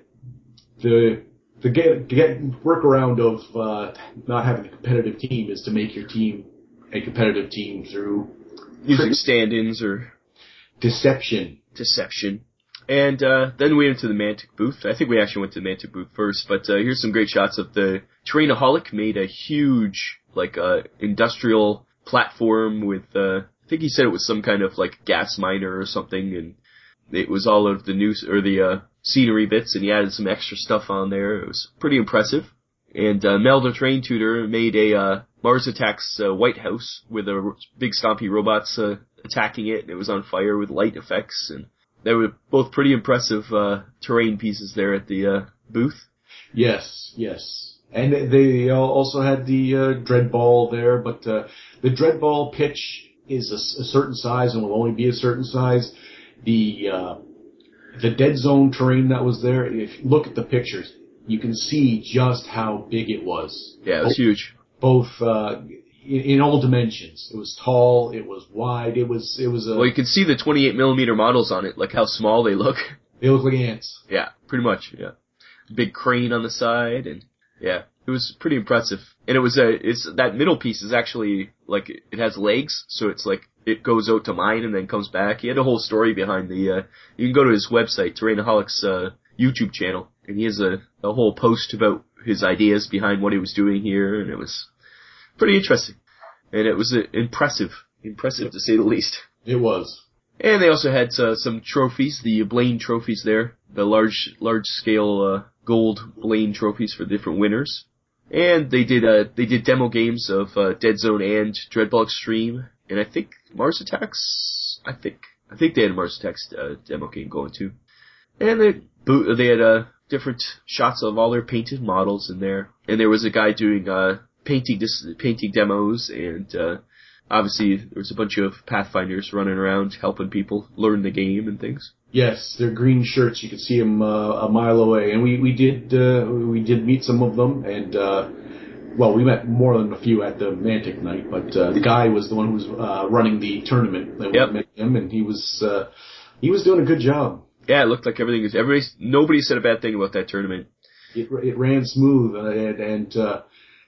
the, the get, get workaround of, uh, not having a competitive team is to make your team a competitive team through using stand-ins or deception. Deception. And, uh, then we went to the Mantic booth. I think we actually went to the Mantic booth first, but, uh, here's some great shots of the Terrainaholic made a huge, like, uh, industrial platform with, uh, I think he said it was some kind of, like, gas miner or something, and it was all of the news, or the, uh, scenery bits, and he added some extra stuff on there. It was pretty impressive. And, uh, Mel the Train Tutor made a, uh, Mars Attacks, uh, White House with a big stompy robots, uh, attacking it, and it was on fire with light effects, and they were both pretty impressive, uh, terrain pieces there at the, uh, booth. Yes, yes. And they also had the, uh, Dread Ball there, but, uh, the Dread Ball pitch is a, a certain size and will only be a certain size. The, uh, the Dead Zone terrain that was there, if you look at the pictures, you can see just how big it was. Yeah, it was both, huge. Both, uh, in, in all dimensions. It was tall, it was wide, it was, it was a... Well, you can see the twenty-eight millimeter models on it, like how small they look. They look like ants. Yeah, pretty much, yeah. Big crane on the side, and, yeah. It was pretty impressive. And it was a, it's, that middle piece is actually, like, it has legs, so it's like, it goes out to mine and then comes back. He had a whole story behind the, uh, you can go to his website, Terrainaholic's, uh, YouTube channel, and he has a, a whole post about his ideas behind what he was doing here, and it was pretty interesting. And it was uh, impressive. Impressive, to say the least. It was. And they also had, uh, some trophies, the Blaine trophies there, the large, large scale, uh, gold Blaine trophies for different winners. And they did uh they did demo games of uh, Dead Zone and Dreadball Extreme, and I think Mars Attacks. I think I think they had a Mars Attacks uh, demo game going too. And they boot they had uh different shots of all their painted models in there, and there was a guy doing uh painting dis- painting demos, and uh obviously there was a bunch of Pathfinders running around helping people learn the game and things. Yes, they're green shirts. You could see them uh, a mile away, and we we did uh, we did meet some of them, and uh, well, we met more than a few at the Mantic night. But uh, the guy was the one who was uh, running the tournament. That yep. we met him, and he was uh, he was doing a good job. Yeah, it looked like everything was. Everybody, nobody said a bad thing about that tournament. It it ran smooth, uh, and, and uh,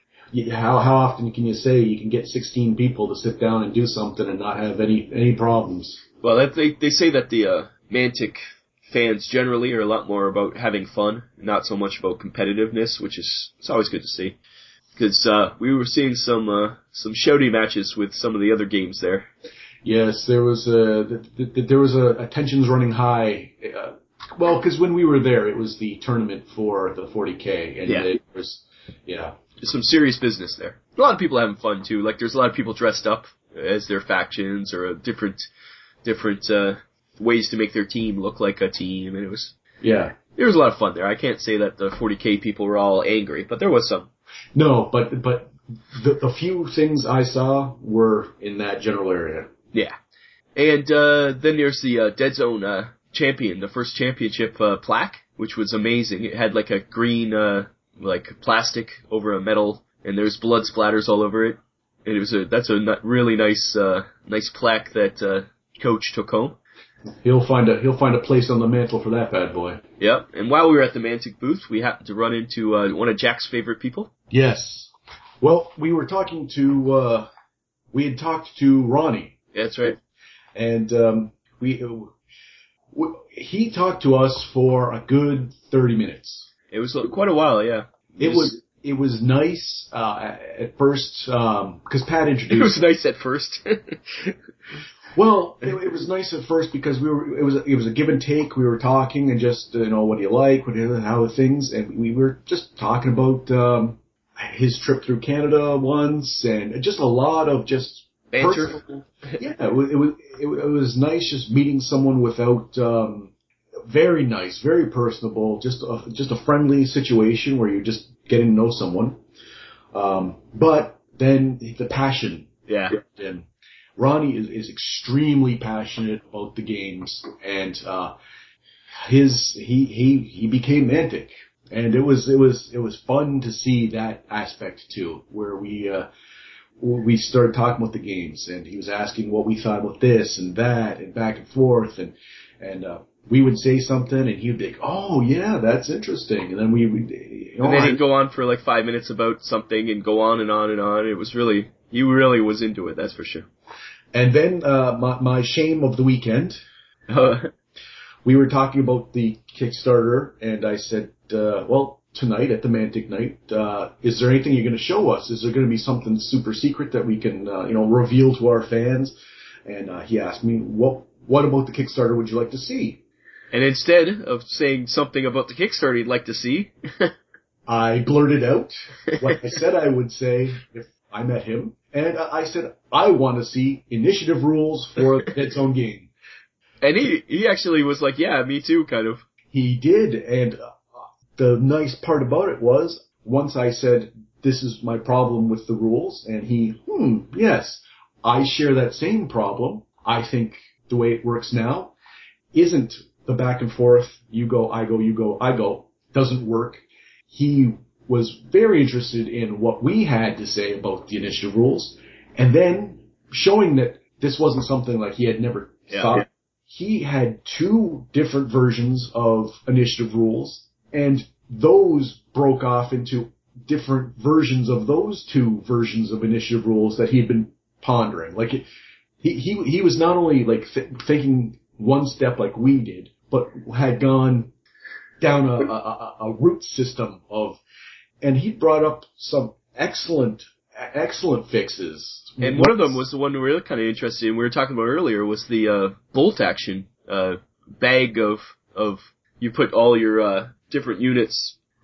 how how often can you say you can get sixteen people to sit down and do something and not have any any problems? Well, that, they they say that the uh, Mantic fans generally are a lot more about having fun, not so much about competitiveness, which is it's always good to see. Because uh, we were seeing some uh, some shouty matches with some of the other games there. Yes, there was a th- th- there was a, a tensions running high. Uh, well, because when we were there, it was the tournament for the forty K, and yeah. it was yeah, there's some serious business there. A lot of people having fun too. Like there's a lot of people dressed up as their factions or different different uh, ways to make their team look like a team, and it was yeah, there was a lot of fun there. I can't say that the forty K people were all angry, but there was some. No, but but the, the few things I saw were in that general area. Yeah. And uh then there's the uh, Dead Zone uh, champion, the first championship uh, plaque, which was amazing. It had like a green uh like plastic over a metal, and there's blood splatters all over it. And it was a that's a n- really nice uh nice plaque that uh Coach took home. He'll find a he'll find a place on the mantle for that bad boy. Yep. And while we were at the Mantic booth, we happened to run into uh, one of Jack's favorite people. Yes. Well, we were talking to uh we had talked to Ronnie. That's right. And um, we, we he talked to us for a good thirty minutes. It was quite a while, yeah. It, it was, was it was nice uh, at first because um, Pat introduced. It was nice at first. Well, it, it was nice at first because we were it was it was a give and take. We were talking and just you know what do you like, what do you, how are things, and we were just talking about um, his trip through Canada once, and just a lot of just. Banter. Yeah, it was, it was it was nice just meeting someone without um very nice, very personable, just a, just a friendly situation where you're just getting to know someone. Um, but then the passion. Yeah. And Ronnie is, is extremely passionate about the games, and uh his he he he became Mantic, and it was it was it was fun to see that aspect too, where we. uh We started talking about the games, and he was asking what we thought about this and that, and back and forth, and and uh, we would say something, and he'd be like, "Oh yeah, that's interesting," and then we would, you know, and then he'd go on for like five minutes about something, and go on and on and on. It was really, he really was into it, that's for sure. And then uh, my my shame of the weekend, we were talking about the Kickstarter, and I said, uh, well. Tonight at the Mantic night, uh, is there anything you're going to show us? Is there going to be something super secret that we can, uh, you know, reveal to our fans? And uh, he asked me, what what about the Kickstarter would you like to see? And instead of saying something about the Kickstarter he'd like to see, I blurted out what I said I would say if I met him. And I said, I want to see initiative rules for the Dead Zone game. And he, he actually was like, yeah, me too, kind of. He did, and... Uh, The nice part about it was, once I said, this is my problem with the rules, and he, hmm, yes, I share that same problem. I think the way it works now isn't the back and forth, you go, I go, you go, I go, doesn't work. He was very interested in what we had to say about the initiative rules, and then showing that this wasn't something like he had never yeah, thought. Yeah. He had two different versions of initiative rules, and those broke off into different versions of those two versions of initiative rules that he'd been pondering. Like it, he he he was not only like th- thinking one step like we did, but had gone down a, a, a root system of, and he brought up some excellent excellent fixes. And one of them was the one we were kind of interested in. We were talking about earlier was the uh, bolt action uh, bag of of you put all your uh, different units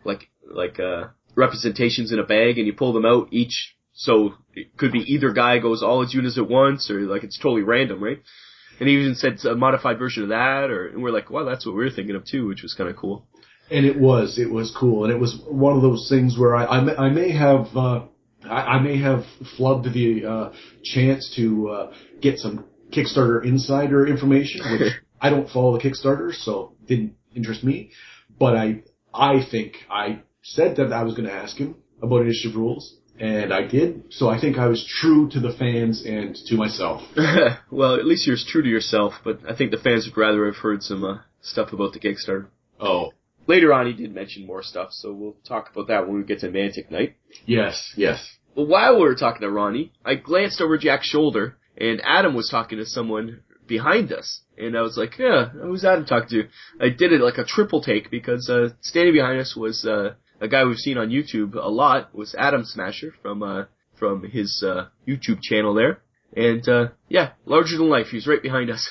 like like uh, representations in a bag, and you pull them out each. So it could be either guy goes all its units at once, or like it's totally random, right? And he even said a modified version of that, or and we're like, well, that's what we were thinking of too, which was kind of cool. And it was, it was cool, and it was one of those things where I, I, may, I may have, uh, I, I may have flubbed the uh, chance to uh, get some Kickstarter insider information, which I don't follow the Kickstarter, so it didn't interest me. But I, I think I said that I was going to ask him about initiative rules, and I did. So I think I was true to the fans and to myself. Well, at least you're true to yourself, but I think the fans would rather have heard some uh, stuff about the Kickstarter. Oh. Later on, he did mention more stuff, so we'll talk about that when we get to Mantic Night. Yes, yes. Well, while we were talking to Ronnie, I glanced over Jack's shoulder, and Adam was talking to someone behind us. And I was like, yeah, who's Adam talking to? I did it like a triple take, because uh, standing behind us was uh, a guy we've seen on YouTube a lot, was Adam Smasher from uh, from his uh, YouTube channel there. And, uh, yeah, larger than life, he was right behind us.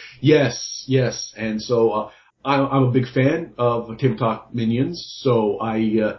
Yes, yes. And so... Uh, I'm a big fan of Tabletop Minions, so I uh,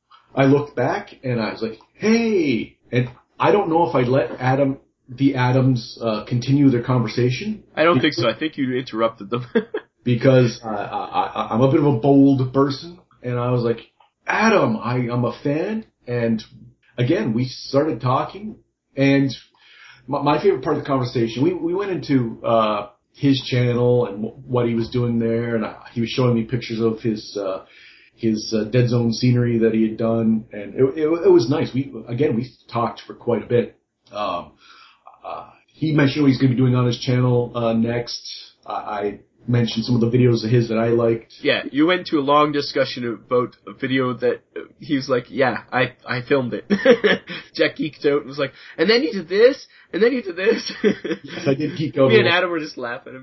I looked back and I was like, "Hey!" And I don't know if I'd let Adam, the Adams, uh, continue their conversation. I don't think so. I think you interrupted them. Because I, I, I'm a bit of a bold person, and I was like, "Adam, I, I'm a fan." And again, we started talking, and my, my favorite part of the conversation, we we went into. Uh, his channel and w- what he was doing there, and I, he was showing me pictures of his uh, his uh, Dead Zone scenery that he had done, and it, it, it was nice. We again we talked for quite a bit. Um, uh, he mentioned what he's going to be doing on his channel uh, next. Uh, I mentioned some of the videos of his that I liked. Yeah, you went to a long discussion about a video that uh, he was like, "Yeah, I I filmed it." Jack geeked out and was like, "And then you did this." And then you did this. Yes, I did geek out. Me and Adam were just laughing.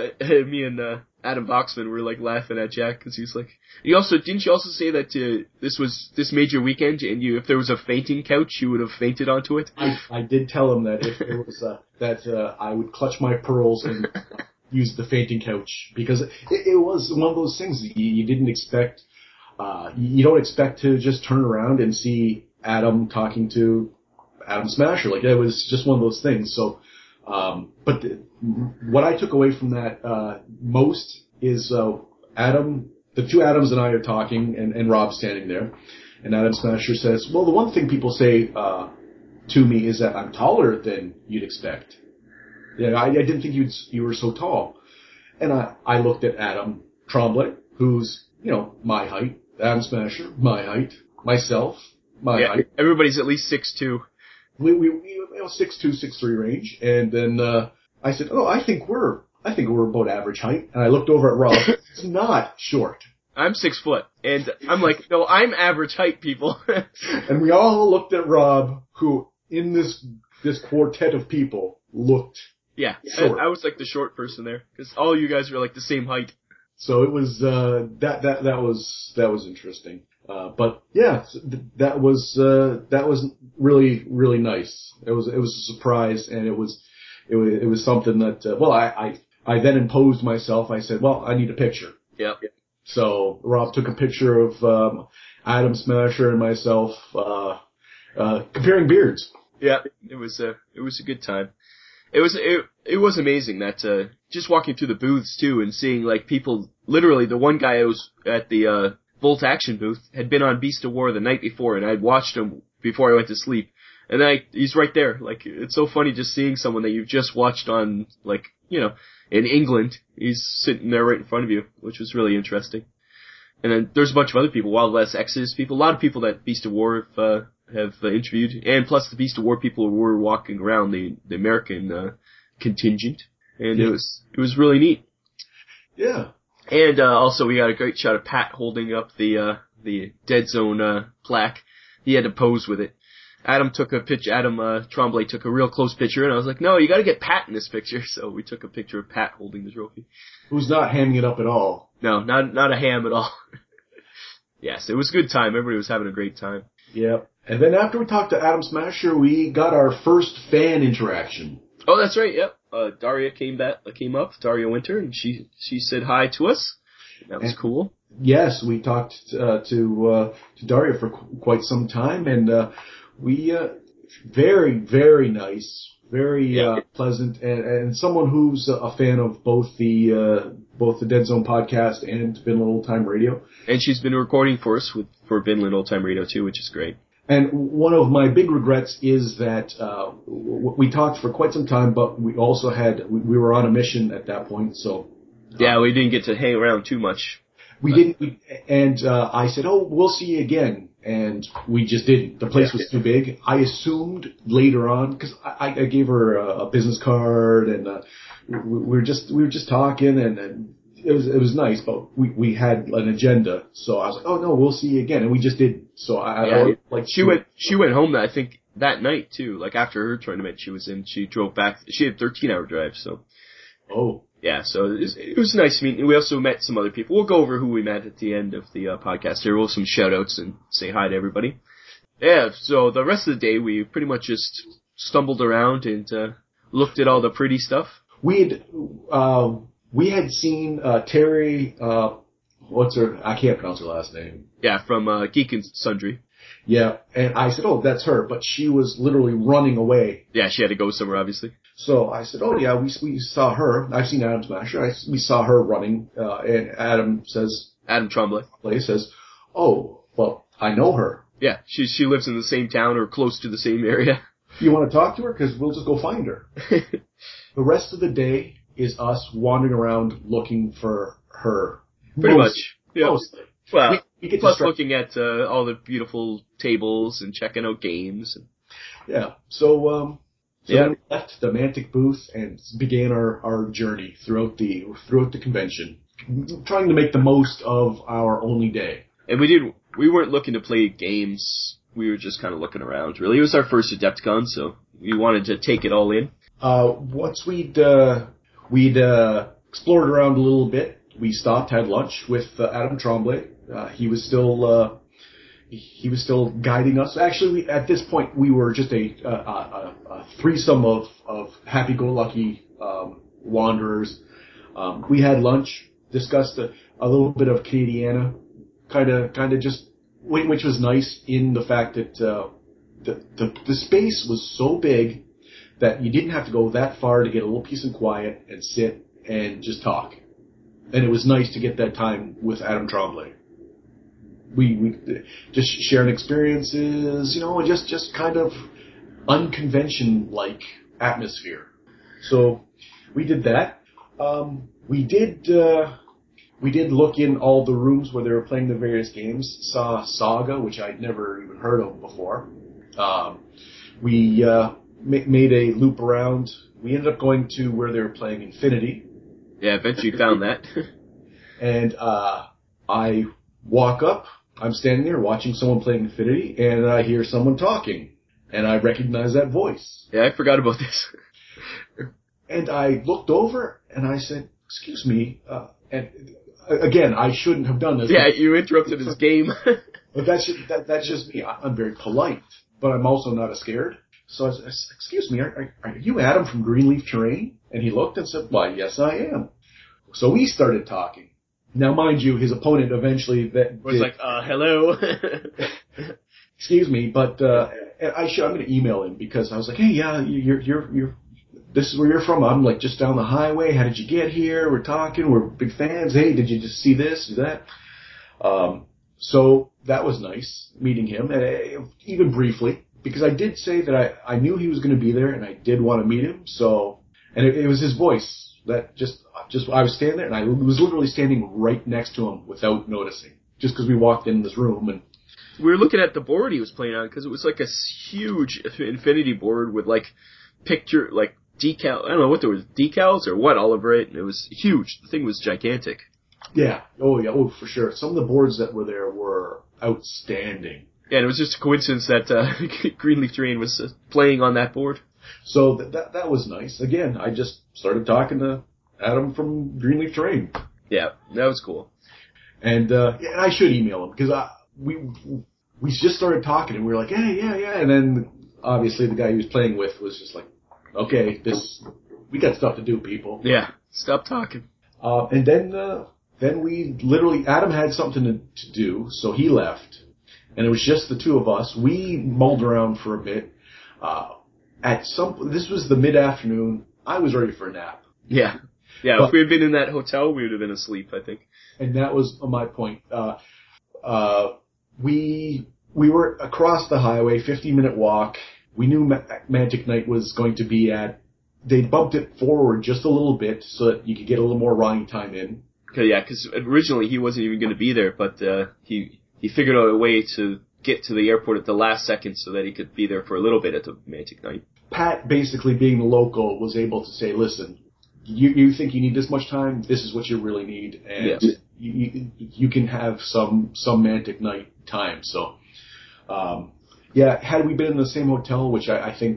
Me and uh, Adam Boxman were like laughing at Jack because he was like. You also didn't you also say that uh, this was this major weekend, and you if there was a fainting couch, you would have fainted onto it. I I did tell him that if there was uh, that uh, I would clutch my pearls and use the fainting couch, because it, it was one of those things that you, you didn't expect. Uh, you don't expect to just turn around and see Adam talking to Adam Smasher. Like, it was just one of those things. So, um, but the, what I took away from that, uh, most is, uh, Adam, the two Adams and I are talking, and, and Rob standing there, and Adam Smasher says, well, the one thing people say, uh, to me is that I'm taller than you'd expect. Yeah, I, I didn't think you'd, you were so tall. And I, I looked at Adam Tremblay, who's, you know, my height, Adam Smasher, my height, myself, my yeah, height. Everybody's at least six two. We, we, we, you know, six two, six three range, and then, uh, I said, oh, I think we're, I think we're about average height, and I looked over at Rob. He's not short. I'm six foot, and I'm like, no, I'm average height, people. And we all looked at Rob, who, in this, this quartet of people, looked yeah, short. I, I was like the short person there, because all you guys were like the same height. So it was, uh, that, that, that was, that was interesting. Uh, but yeah, th- that was, uh, that was really, really nice. It was, it was a surprise, and it was, it was, it was something that, uh, well, I, I, I then imposed myself. I said, well, I need a picture. Yep. So Rob took a picture of, um, Adam Smasher and myself, uh, uh, comparing beards. Yeah, it was a, it was a good time. It was, it, it was amazing that, uh, just walking through the booths too and seeing like people, literally the one guy I was at the, uh, Volt Action booth had been on Beast of War the night before, and I'd watched him before I went to sleep. And I, he's right there. Like, it's so funny just seeing someone that you've just watched on, like, you know, in England. He's sitting there right in front of you, which was really interesting. And then there's a bunch of other people, Wild West Exodus people, a lot of people that Beast of War have, uh, have uh, interviewed, and plus the Beast of War people who were walking around, the, the American, uh, contingent. And yeah. it was, it was really neat. Yeah. And, uh, also we got a great shot of Pat holding up the, uh, the Dead Zone, uh, plaque. He had to pose with it. Adam took a picture, Adam, uh, Tremblay took a real close picture, and I was like, no, you gotta get Pat in this picture. So we took a picture of Pat holding the trophy. Who's not hamming it up at all. No, not, not a ham at all. Yes, it was a good time. Everybody was having a great time. Yep. And then after we talked to Adam Smasher, we got our first fan interaction. Oh, that's right, yep. Uh, Daria came back, came up, Daria Winter, and she, she said hi to us. That was and, cool. Yes, we talked uh, to uh, to Daria for qu- quite some time, and uh, we uh, very very nice, very Yeah. uh, pleasant, and, and someone who's a fan of both the uh, both the Dead Zone podcast and Vinland Old Time Radio. And she's been recording for us with for Vinland Old Time Radio too, which is great. And one of my big regrets is that uh, w- we talked for quite some time, but we also had we, we were on a mission at that point, so Yeah, we didn't get to hang around too much. we didn't. We, and uh, I said, "Oh, we'll see you again," and we just didn't. The place Yeah. was too big. I assumed later on because I, I gave her a, a business card, and uh, we, we were just we were just talking, and, and it was it was nice, but we we had an agenda. So I was like, "Oh no, we'll see you again," and we just didn't. So I, Yeah, I like she went she went home I think that night too. Like after her tournament she was in, she drove back. She had a thirteen hour drive, so Oh. yeah, so it was, it was nice meeting. We also met some other people. We'll go over who we met at the end of the uh, podcast here. We'll some shout outs and say hi to everybody. Yeah, so the rest of the day we pretty much just stumbled around and uh, looked at all the pretty stuff. We'd uh, we had seen uh, Terry. Uh, what's her? I can't pronounce her last name. Yeah, from uh, Geek and Sundry. Yeah, and I said, "Oh, that's her," but she was literally running away. Yeah, she had to go somewhere, obviously. So I said, "Oh yeah, we we saw her. I've seen Adam Smasher. I, we saw her running." Uh, and Adam says, Adam Tremblay. "He says, oh well, I know her. Yeah, she she lives in the same town or close to the same area. You want to talk to her? Because we'll just go find her." The rest of the day is us wandering around looking for her. Pretty Most- much. Yeah. Mostly. Well, We- we get plus distracted. looking at uh, all the beautiful tables and checking out games. Yeah. So, um, so Yeah. then we left the Mantic booth and began our, our journey throughout the throughout the convention, trying to make the most of our only day. And we did. We weren't looking to play games. We were just kind of looking around. Really, it was our first Adepticon, so we wanted to take it all in. Uh, once we'd uh, we'd uh, explored around a little bit, we stopped, had lunch with uh, Adam Tremblay. Uh, he was still uh, he was still guiding us. Actually, we, at this point, we were just a, a, a, a threesome of of happy-go-lucky um, wanderers. Um, we had lunch, discussed a, a little bit of Canadiana, kind of kind of just, which was nice in the fact that uh, the, the the space was so big that you didn't have to go that far to get a little peace and quiet and sit and just talk. And it was nice to get that time with Adam Tremblay. We we just sharing experiences, you know, and just just kind of unconvention like atmosphere. So we did that. Um, we did uh, we did look in all the rooms where they were playing the various games. Saw Saga, which I'd never even heard of before. Um, we uh, ma- made a loop around. We ended up going to where they were playing Infinity. Yeah, eventually found that. And uh, I walk up. I'm standing there watching someone playing Infinity, and I hear someone talking, and I recognize that voice. Yeah, I forgot about this. And I looked over, and I said, "Excuse me." Uh, and uh, again, I shouldn't have done this. Yeah, you interrupted his game. But that's just, that, that's just me. I- I'm very polite, but I'm also not a scared. So I said, "Excuse me, are, are, are you Adam from Greenleaf Terrain?" And he looked and said, "Why, yes, I am." So we started talking. Now, mind you, his opponent eventually that was did, like, uh, hello. excuse me, but uh, I should, I'm going to email him because I was like, "Hey, yeah, you're you're you're this is where you're from." I'm like just down the highway. How did you get here? We're talking. We're big fans. Hey, did you just see this? Do that? Um, so that was nice meeting him, and uh, even briefly, because I did say that I I knew he was going to be there, and I did want to meet him. So, and it, it was his voice that just just I was standing there, and I was literally standing right next to him without noticing, just because we walked in this room and. We were looking at the board he was playing on because it was like a huge Infinity board with like picture, like decal. I don't know what there was, decals or what all over it. And it was huge. The thing was gigantic. Yeah. Oh, yeah. Oh, for sure. Some of the boards that were there were outstanding. Yeah, and it was just a coincidence that uh, Greenleaf Terrain was uh, playing on that board. So that, that that was nice. Again, I just started talking to Adam from Greenleaf Terrain, Yeah, that was cool. and uh, yeah, I should email him because I we we just started talking and we were like, yeah, yeah, yeah, and then obviously the guy he was playing with was just like, okay, this we got stuff to do, people. Yeah, stop talking. Uh, and then uh, then we literally, Adam had something to, to do, so he left. And it was just the two of us. We mulled around for a bit. Uh, at some, this was the mid-afternoon. I was ready for a nap. Yeah. Yeah, but, if we had been in that hotel, we would have been asleep, I think. And that was my point. Uh, uh, we, we were across the highway, fifteen minute walk. We knew Ma- Mantic Night was going to be at, they bumped it forward just a little bit so that you could get a little more riding time in. Cause, yeah, because originally he wasn't even going to be there, but uh, he he figured out a way to get to the airport at the last second so that he could be there for a little bit at the Mantic Night. Pat, basically being the local, was able to say, listen, you you think you need this much time, this is what you really need, and yes. you, you, you can have some, some Mantic Night time. So, um, yeah, had we been in the same hotel, which I, I think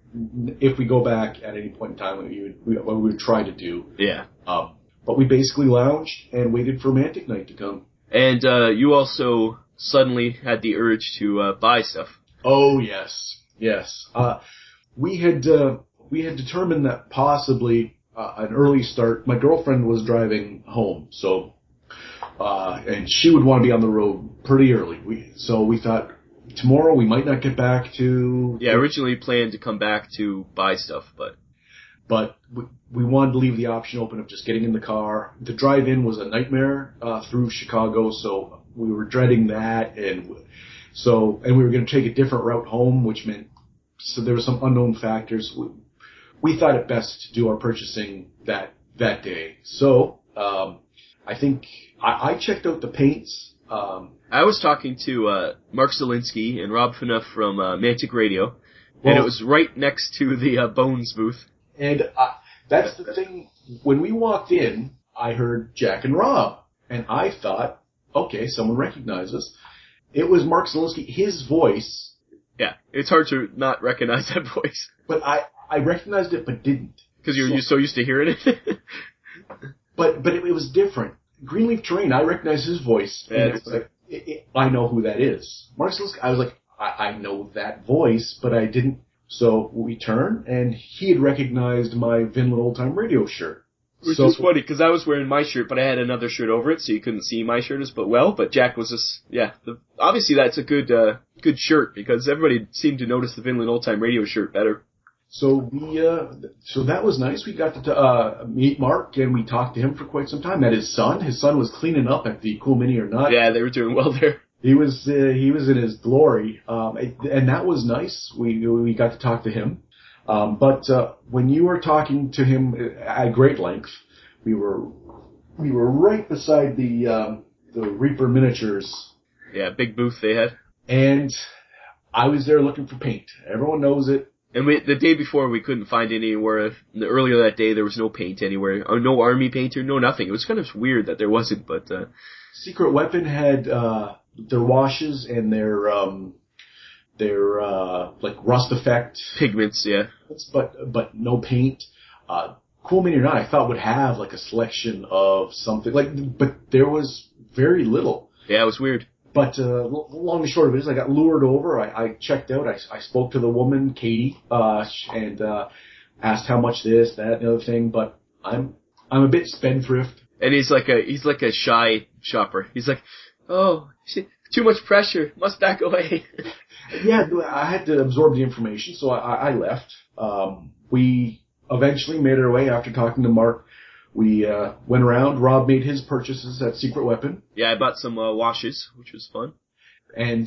if we go back at any point in time, we would, we, we would try to do. Yeah. Um, but we basically lounged and waited for Mantic Night to come. And uh, you also suddenly had the urge to uh, buy stuff. Oh, yes. Yes. Uh, we had, uh, we had determined that possibly uh, an early start, my girlfriend was driving home, so, uh, and she would want to be on the road pretty early. We, so we thought, tomorrow we might not get back to... Yeah, originally planned to come back to buy stuff, but... But we, we wanted to leave the option open of just getting in the car. The drive-in was a nightmare uh, through Chicago, so we were dreading that, and so and we were going to take a different route home, which meant so there were some unknown factors. We, we thought it best to do our purchasing that that day. So um, I think I, I checked out the paints. Um, I was talking to uh, Mark Zielinski and Rob Fanuff from uh, Mantic Radio, well, and it was right next to the uh, Bones booth. And uh, that's the thing. When we walked in, I heard Jack and Rob, and I thought, okay, someone recognized us. It was Mark Zielinski, his voice. Yeah, it's hard to not recognize that voice. But I, I recognized it, but didn't. Because you're, so, you're so used to hearing it. but but it, it was different. Greenleaf Terrain, I recognized his voice. Yeah, and it's like, it, it, I know who that is. Mark Zielinski, I was like, I, I know that voice, but I didn't. So we turned, and he had recognized my Vinland Old Time Radio shirt. Which so, is funny, because I was wearing my shirt, but I had another shirt over it, so you couldn't see my shirt as but well. But Jack was just, yeah. The, obviously, that's a good uh, good shirt, because everybody seemed to notice the Vinland Old Time Radio shirt better. So we, uh, so that was nice. We got to uh, meet Mark, and we talked to him for quite some time. Met his son. His son was cleaning up at the Cool Mini or Not. Yeah, they were doing well there. He was uh, he was in his glory, um, and that was nice. We we got to talk to him. Um, but uh, when you were talking to him at great length, we were we were right beside the um, the Reaper Miniatures. Yeah, big booth they had. And I was there looking for paint. Everyone knows it. And we, the day before, we couldn't find anywhere. The, earlier that day, there was no paint anywhere. Or no army painter, no nothing. It was kind of weird that there wasn't, but... Uh, Secret Weapon had... Uh, their washes and their um their uh like rust effect pigments, yeah, but but no paint. Uh Cool Mini or Not, I thought would have like a selection of something like, but there was very little. Yeah, it was weird. But uh long and short of it is, I got lured over. I, I checked out. I, I spoke to the woman, Katie, uh and uh asked how much this, that, and the other thing. But I'm I'm a bit spendthrift. And he's like a he's like a shy shopper. He's like, oh, too much pressure. Must back away. Yeah, I had to absorb the information, so I, I left. Um, we eventually made our way after talking to Mark. We uh, went around. Rob made his purchases at Secret Weapon. Yeah, I bought some uh, washes, which was fun. And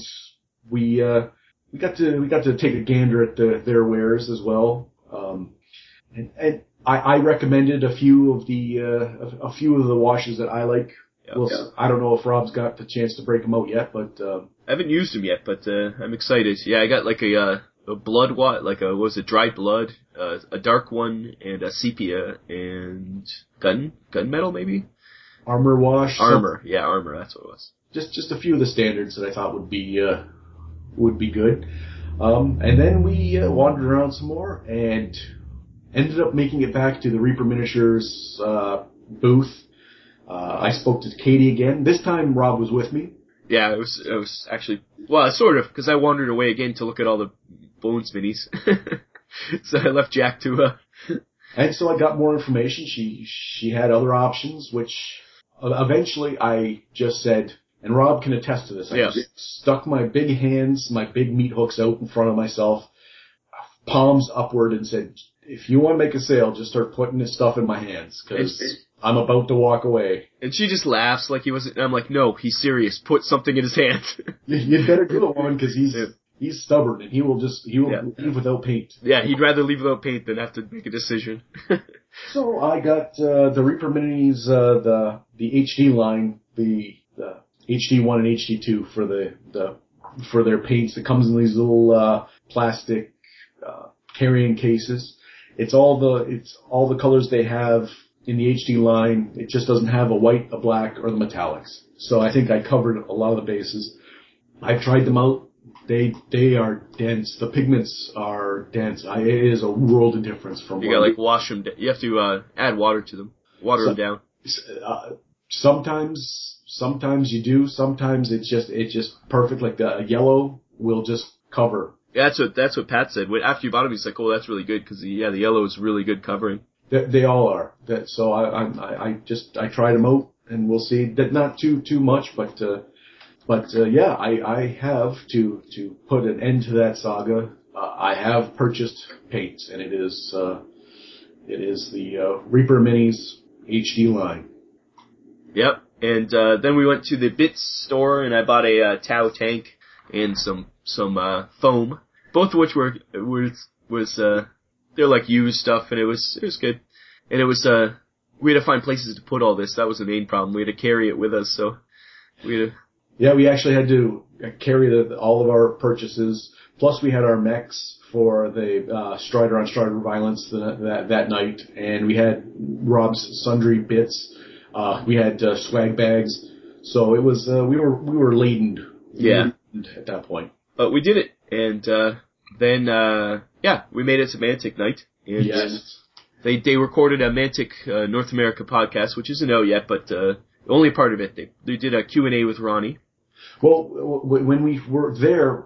we uh, we got to we got to take a gander at the, their wares as well. Um, and and I, I recommended a few of the uh, a few of the washes that I like. Yeah, we'll, yeah. I don't know if Rob's got the chance to break them out yet, but uh, I haven't used them yet, but uh, I'm excited. Yeah, I got like a uh, a blood wa like a what was it, dried blood, uh, a dark one, and a sepia, and gun gunmetal maybe. Armor wash. Armor, yeah, armor. That's what it was. Just just a few of the standards that I thought would be uh, would be good. Um, and then we uh, wandered around some more and ended up making it back to the Reaper Miniatures uh, booth. Uh, I spoke to Katie again. This time Rob was with me. Yeah, it was, it was actually, well, sort of, because I wandered away again to look at all the Bones minis. So I left Jack to, uh... And so I got more information. She, she had other options, which eventually I just said, and Rob can attest to this, I yeah. just stuck my big hands, my big meat hooks out in front of myself, palms upward, and said, if you want to make a sale, just start putting this stuff in my hands, because I'm about to walk away. And she just laughs like he wasn't, and I'm like, no, he's serious. Put something in his hand. You'd better do it, woman, because he's, yeah. he's stubborn, and he will just, he will yeah. leave without paint. Yeah, he'd rather leave without paint than have to make a decision. So I got, uh, the Reaper Minis, uh, the, the H D line, the, the H D one and H D two for the, the, for their paints. It comes in these little, uh, plastic, uh, carrying cases. It's all the, it's all the colors they have in the H D line. It just doesn't have a white, a black, or the metallics. So I think I covered a lot of the bases. I've tried them out. They, they are dense. The pigments are dense. I, it is a world of difference from You gotta like wash them, you have to, uh, add water to them. Water so, them down. Uh, sometimes, sometimes you do. Sometimes it's just, it's just perfect. Like the yellow will just cover. Yeah, that's what, that's what Pat said. When, after you bought them, he's like, oh, that's really good, cause yeah, the yellow is really good covering. They, they all are. That, so I, I, I just, I tried them out, and we'll see. That not too, too much, but, uh, But, uh, yeah, I, I have to, to put an end to that saga. Uh, I have purchased paint, and it is, uh, it is the, uh, Reaper Minis H D line. Yep. And, uh, then we went to the Bits store, and I bought a, uh, Tau tank and some, some, uh, foam. Both of which were, was, was, uh, they're like used stuff, and it was, it was good. And it was, uh, we had to find places to put all this. That was the main problem. We had to carry it with us, so we had to, Yeah, we actually had to carry the, all of our purchases. Plus, we had our mechs for the uh, Strider on Strider Violence the, that that night, and we had Rob's sundry bits. Uh, we had uh, swag bags, so it was uh, we were we were laden. Yeah. Laden at that point. But we did it, and uh, then uh, yeah, we made it to Mantic night. And yes. They they recorded a Mantic uh, North America podcast, which isn't out yet, but uh, only part of it. They they did a Q and A with Ronnie. Well, when we were there,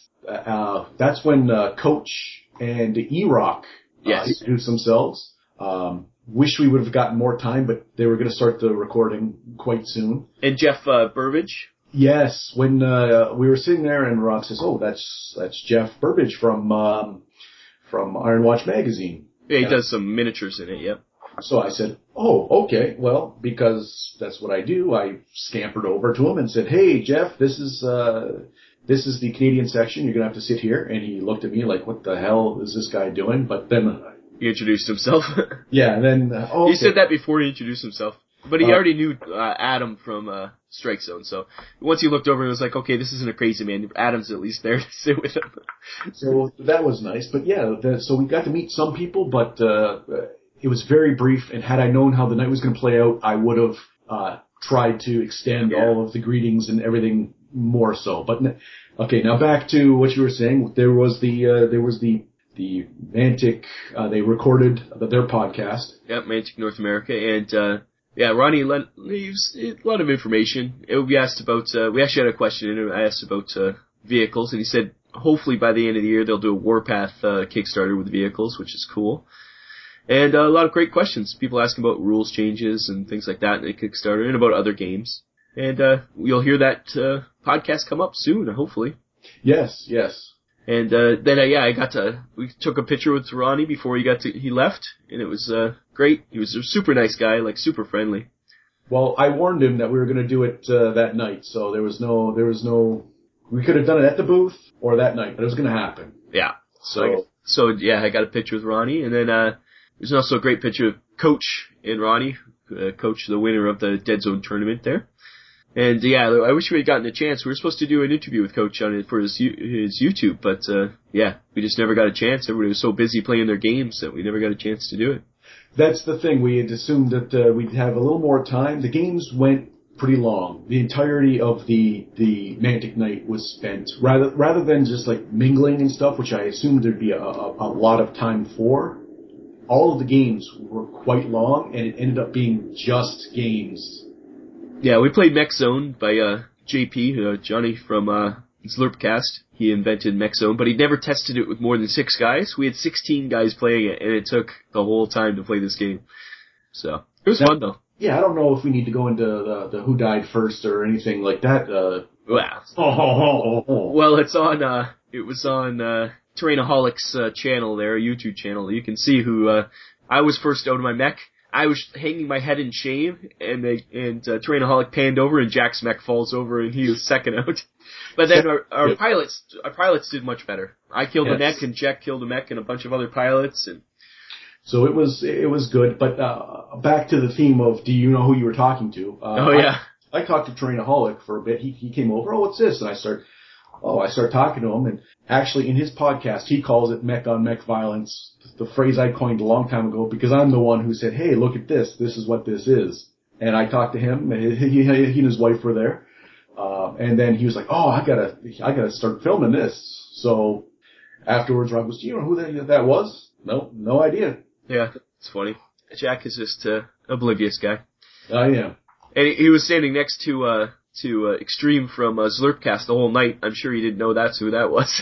uh, that's when uh, Coach and E-Rock uh, yes. introduced themselves. Um, wish we would have gotten more time, but they were going to start the recording quite soon. And Jeff uh, Burbage? Yes, when uh, we were sitting there and Rob says, oh, that's that's Jeff Burbage from um, from Iron Watch Magazine. Yeah, he and does some miniatures in it, yep. So I said, oh, okay, well, because that's what I do, I scampered over to him and said, hey, Jeff, this is, uh, this is the Canadian section, you're gonna have to sit here. And he looked at me like, what the hell is this guy doing? But then, he introduced himself. yeah, and then, uh, oh, okay. He said that before he introduced himself. But he uh, already knew, uh, Adam from, uh, Strike Zone, so once he looked over, he was like, okay, this isn't a crazy man, Adam's at least there to sit with him. So that was nice, but yeah, the, so we got to meet some people, but, uh, it was very brief, and had I known how the night was going to play out, I would have uh tried to extend yeah. all of the greetings and everything more so. But okay, now back to what you were saying. There was the uh, there was the the Mantic. Uh, they recorded their podcast. Yep, Mantic North America, and uh yeah, Ronnie leaves a lot of information. We asked about uh, we actually had a question, and I asked about uh, vehicles, and he said hopefully by the end of the year they'll do a Warpath uh, Kickstarter with vehicles, which is cool. And uh, a lot of great questions. People asking about rules changes and things like that in the Kickstarter, and about other games. And uh, you'll hear that uh, podcast come up soon, hopefully. Yes, yes. And uh, then, uh, yeah, I got to. We took a picture with Ronnie before he got to. He left, and it was uh, great. He was a super nice guy, like super friendly. Well, I warned him that we were going to do it uh, that night, so there was no, there was no. We could have done it at the booth or that night, but it was going to happen. Yeah. So, So, so yeah, I got a picture with Ronnie, and then. uh There's also a great picture of Coach and Ronnie, uh, Coach, the winner of the Dead Zone tournament there. And yeah, I wish we had gotten a chance. We were supposed to do an interview with Coach on it for his his YouTube, but uh yeah, we just never got a chance. Everybody was so busy playing their games that we never got a chance to do it. that's the thing. We had assumed that uh, we'd have a little more time. The games went pretty long. The entirety of the the Mantic night was spent rather rather than just like mingling and stuff, which I assumed there'd be a, a, a lot of time for. All of the games were quite long, and it ended up being just games. Yeah, we played Mech Zone by uh, J P, uh, Johnny from uh, Slurpcast. He invented Mech Zone, but he'd never tested it with more than six guys. We had sixteen guys playing it, and it took the whole time to play this game. So, it was now, fun, though. Yeah, I don't know if we need to go into the, the who died first or anything like that. Uh, Wow. oh, oh, oh, oh. Well, it's on, uh, it was on, uh, Terrainaholics, uh, channel there, a YouTube channel. You can see who, uh, I was first out of my mech. I was hanging my head in shame, and they, and, uh, Terrainaholic panned over, and Jack's mech falls over, and he was second out. But then our, our Yep. pilots, our pilots did much better. I killed Yes. a mech, and Jack killed a mech, and a bunch of other pilots, and, So it was it was good, but uh, back to the theme of do you know who you were talking to? Uh, oh yeah. I, I talked to Terrainaholic for a bit. He he came over. Oh, what's this? And I start oh I start talking to him, and actually in his podcast he calls it mech on mech violence, the phrase I coined a long time ago because I'm the one who said, hey, look at this. This is what this is. And I talked to him. And he, he, he and his wife were there, uh, and then he was like, oh, I gotta I gotta start filming this. So afterwards, Rob goes, do you know who that that was? No, no idea. Yeah, it's funny. Jack is just a oblivious guy. I am. And he, he was standing next to, uh, to, uh, Extreme from, uh, Slurpcast the whole night. I'm sure he didn't know that's who that was.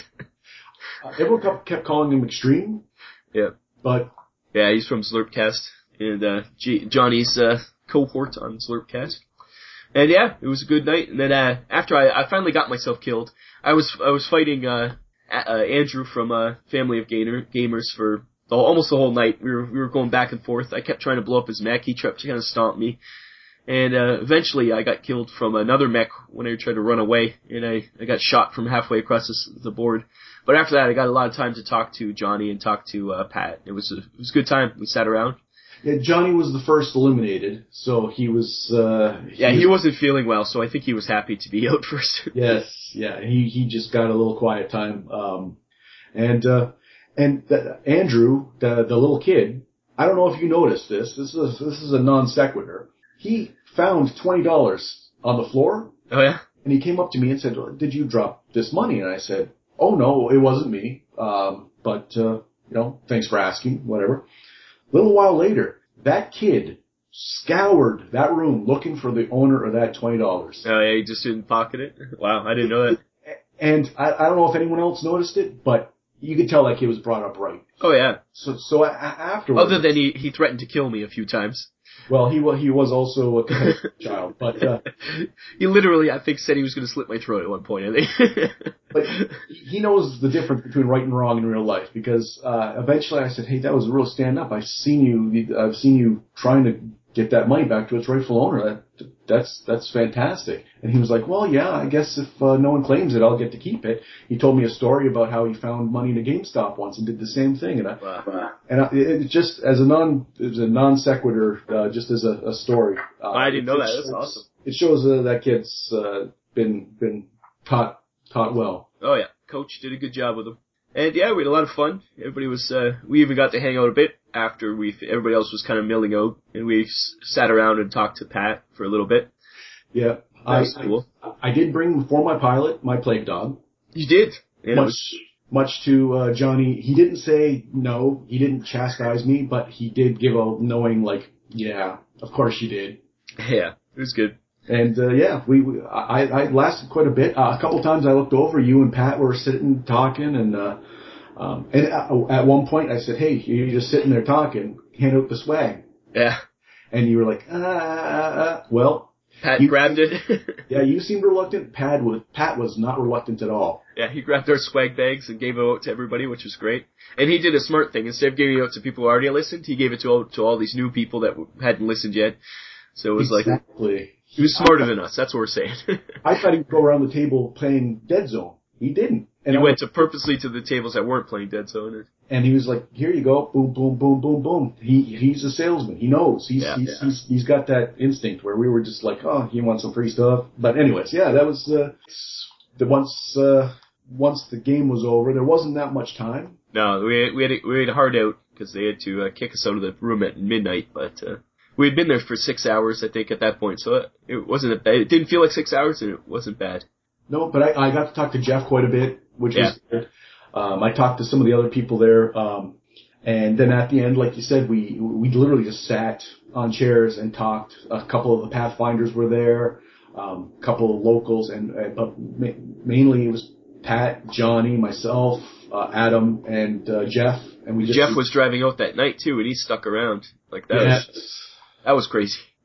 uh, everyone kept, kept calling him Extreme. Yeah. But. Yeah, he's from Slurpcast. And, uh, G- Johnny's, uh, cohort on Slurpcast. And yeah, it was a good night. And then, uh, after I, I finally got myself killed, I was, I was fighting, uh, uh Andrew from, uh, Family of Gamer, Gamers for, The whole, almost the whole night. We were we were going back and forth. I kept trying to blow up his mech. He tried to kind of stomp me. And uh, eventually I got killed from another mech when I tried to run away. And I, I got shot from halfway across this, the board. But after that I got a lot of time to talk to Johnny and talk to uh, Pat. It was, a, it was a good time. We sat around. Yeah, Johnny was the first eliminated, so he was... Uh, he yeah, was, he wasn't feeling well, so I think he was happy to be out first. Yes, yeah. He, he just got a little quiet time. Um, and... Uh, And the, Andrew, the, the little kid, I don't know if you noticed this. This is this is a non sequitur. He found twenty dollars on the floor. Oh yeah. And he came up to me and said, "Did you drop this money?" And I said, "Oh no, it wasn't me. Um, but uh, you know, thanks for asking. Whatever." A little while later, that kid scoured that room looking for the owner of that twenty dollars. Oh yeah, he just didn't pocket it. Wow, I didn't know that. And I, I don't know if anyone else noticed it, but you could tell that kid was brought up right. Oh yeah. So, so a- afterwards. Other than he, he threatened to kill me a few times. Well, he was he was also a child, but uh, he literally, I think, said he was going to slit my throat at one point. I think. but he knows the difference between right and wrong in real life because uh, eventually I said, "Hey, that was a real stand up. I've seen you. I've seen you trying to get that money back to its rightful owner. That that's that's fantastic." And he was like, "Well, yeah, I guess if uh, no one claims it, I'll get to keep it." He told me a story about how he found money in a GameStop once and did the same thing. And I, Wow. and I, it just as a non as a non sequitur, uh, just as a, a story. Uh, I didn't know that. That's That's awesome. It shows uh, that kid's uh, been been taught taught well. Oh yeah, Coach did a good job with him. And yeah, we had a lot of fun. Everybody was, uh, we even got to hang out a bit after we, everybody else was kind of milling out, and we s- sat around and talked to Pat for a little bit. Yeah, That I, was cool. I I did bring for my pilot my plague dog. You did. Yeah, it much was- much to uh, Johnny. He didn't say no. He didn't chastise me, but he did give a knowing like, yeah, of course you did. yeah, it was good. And uh, yeah, we, we I, I lasted quite a bit. Uh, a couple times I looked over, you and Pat were sitting talking, and uh, um, and at, at one point I said, "Hey, you're just sitting there talking. Hand out the swag." Yeah. And you were like, "Ah, well." Pat you, grabbed it. Yeah, you seemed reluctant. Pat was Pat was not reluctant at all. Yeah, he grabbed our swag bags and gave it out to everybody, which was great. And he did a smart thing. Instead of giving it out to people who already listened, he gave it to all, to all these new people that hadn't listened yet. So it was exactly. like, he was smarter than us, that's what we're saying. I thought he'd go around the table playing Dead Zone. He didn't. And he I went to purposely to the tables that weren't playing Dead Zone. And he was like, "Here you go, boom, boom, boom, boom, boom." He he's a salesman. He knows. He's Yeah, he's, yeah. he's he's got that instinct where we were just like, "Oh, he wants some free stuff." But anyways, yeah, that was uh, the once uh, once the game was over, there wasn't that much time. No, we had, we had, a, we had a hard out because they had to uh, kick us out of the room at midnight, but uh, we had been there for six hours, I think, at that point, so it, it wasn't a bad, it didn't feel like six hours and it wasn't bad. No, but I, I got to talk to Jeff quite a bit, which Yeah. was good. Um, I talked to some of the other people there, um, and then at the end, like you said, we we literally just sat on chairs and talked. A couple of the Pathfinders were there, um, a couple of locals, and, and but ma- mainly it was Pat, Johnny, myself, uh, Adam, and uh, Jeff, and we just Jeff was driving out that night too, and he stuck around. Like that yeah, was that was crazy.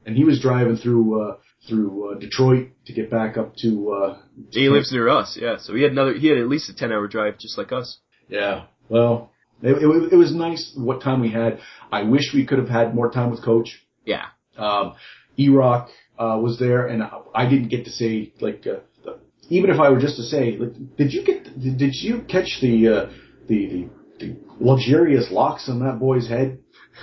And he was driving through uh, through uh, Detroit to get back up to. Uh, to he lives near us, yeah. So he had another. He had at least a ten-hour drive, just like us. Yeah. Well, it, it, it was nice what time we had. I wish we could have had more time with Coach. Yeah. Um, E-Rock uh, was there, and I didn't get to say like. Uh, the, even if I were just to say, like, did you get? Did you catch the uh, the, the the luxurious locks on that boy's head?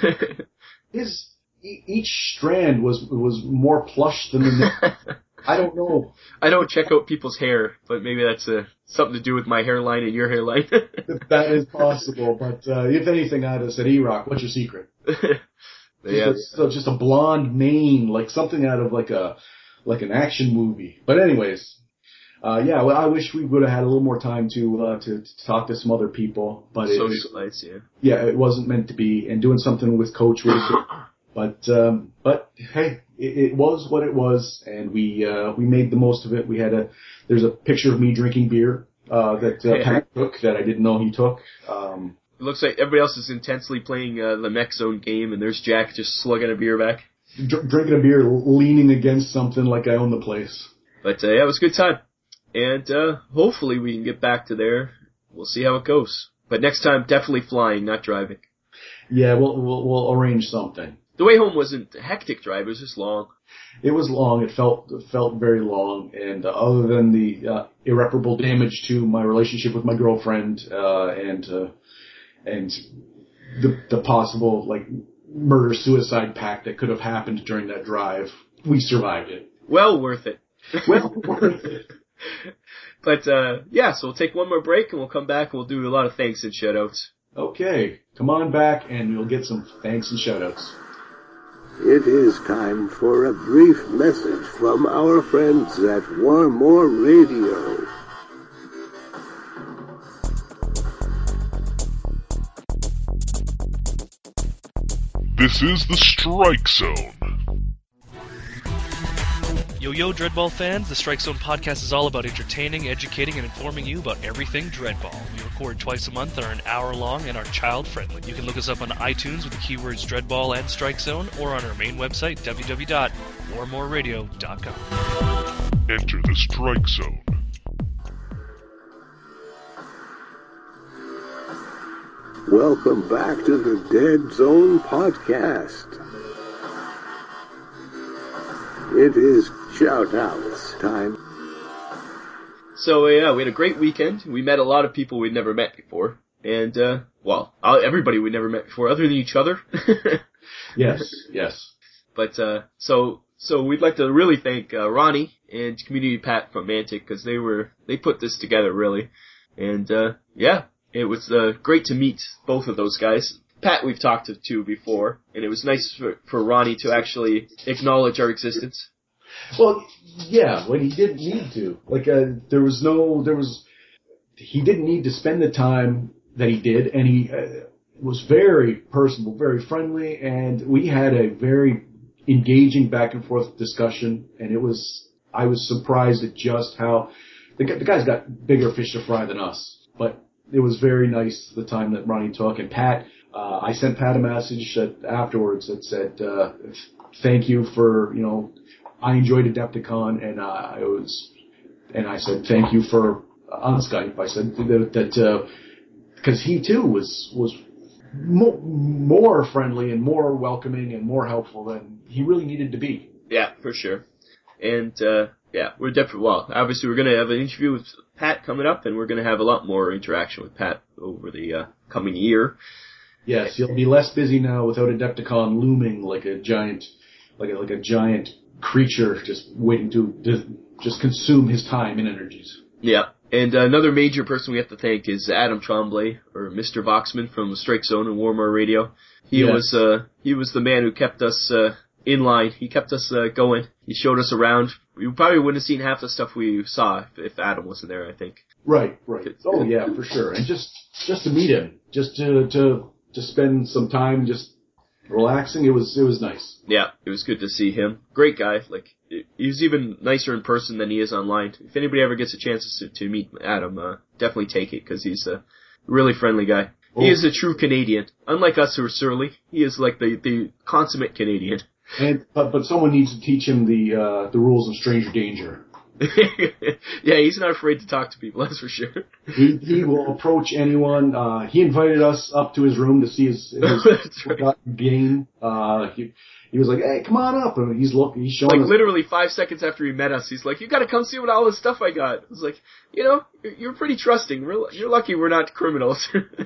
His. Each strand was was more plush than the next. I don't know. I don't check out people's hair, but maybe that's uh, something to do with my hairline and your hairline. That is possible, but uh, if anything, I'd have said, E-Rock, what's your secret? Yeah. Just, a, just a blonde mane, like something out of like a like an action movie. But anyways, uh, yeah, well, I wish we would have had a little more time to uh, to, to talk to some other people. But socialize, yeah. Yeah, it wasn't meant to be, and doing something with Coach would have been. But um, but hey, it, it was what it was, and we uh, we made the most of it. We had a there's a picture of me drinking beer uh, that uh, Pat took that I didn't know he took. Um, it looks like everybody else is intensely playing uh, the Mech Zone game, and there's Jack just slugging a beer back, dr- drinking a beer, leaning against something like I own the place. But uh, yeah, it was a good time, and uh, hopefully we can get back to there. We'll see how it goes. But next time, definitely flying, not driving. Yeah, we'll we'll, we'll arrange something. The way home wasn't a hectic drive, it was just long. It was long, it felt it felt very long, and uh, other than the uh, irreparable damage to my relationship with my girlfriend, uh, and uh, and the the possible, like, murder-suicide pact that could have happened during that drive, we survived it. Well worth it. Well worth it. But, uh, yeah, so we'll take one more break, and we'll come back, and we'll do a lot of thanks and shout-outs. Okay, come on back, and we'll get some thanks and shout-outs. It is time for a brief message from our friends at Warmore Radio. This is the Strike Zone. Yo, yo, Dreadball fans, the Strike Zone podcast is all about entertaining, educating, and informing you about everything Dreadball. We record twice a month and are an hour long and are child-friendly. You can look us up on iTunes with the keywords Dreadball and Strike Zone, or on our main website, w w w dot warmore radio dot com. Enter the Strike Zone. Welcome back to the Dead Zone podcast. It is shout-outs time. So, uh, yeah, we had a great weekend. We met a lot of people we'd never met before. And, uh, well, everybody we'd never met before, other than each other. Yes, yes. But, uh, so, so we'd like to really thank, uh, Ronnie and Community Pat from Mantic, because they were, they put this together, really. And, uh, yeah, it was, uh, great to meet both of those guys. Pat we've talked to, to before, and it was nice for, for Ronnie to actually acknowledge our existence. Well, yeah, when he didn't need to. Like, uh, there was no, there was, he didn't need to spend the time that he did, and he uh, was very personable, very friendly, and we had a very engaging back and forth discussion, and it was, I was surprised at just how, the, the guy's got bigger fish to fry than us, but it was very nice the time that Ronnie took, and Pat, Uh, I sent Pat a message that afterwards that said, uh, thank you for, you know, I enjoyed Adepticon, and uh, it was, and I said thank you for, uh, on Skype, I said that, that uh, because he too was, was mo- more friendly and more welcoming and more helpful than he really needed to be. Yeah, for sure. And, uh, yeah, we're definitely, well, obviously we're going to have an interview with Pat coming up, and we're going to have a lot more interaction with Pat over the uh, coming year. Yes, you'll be less busy now without Adepticon looming like a giant, like a, like a giant creature just waiting to, to just consume his time and energies. Yeah, and uh, another major person we have to thank is Adam Tremblay, or Mister Voxman from Strike Zone and Warmore Radio. He yes. was uh, he was the man who kept us uh, in line. He kept us uh, going. He showed us around. We probably wouldn't have seen half the stuff we saw if, if Adam wasn't there, I think. Right, right. Oh yeah, for sure. And just just to meet him, just to to to spend some time just relaxing, it was it was nice. Yeah, it was good to see him. Great guy. Like, he was even nicer in person than he is online. If anybody ever gets a chance to, to meet Adam, uh, definitely take it, because he's a really friendly guy. Oh. He is a true Canadian. Unlike us who are surly, he is like the, the consummate Canadian. And but but someone needs to teach him the uh, the rules of stranger danger. Yeah, he's not afraid to talk to people, that's for sure. He he will approach anyone. Uh, he invited us up to his room to see his, his forgotten game. Uh, he he was like, "Hey, come on up!" And he's looking. He's showing Like us. literally five seconds after he met us, he's like, "You got to come see what all this stuff I got." I was like, "You know, you're, you're pretty trusting. We're, you're lucky we're not criminals."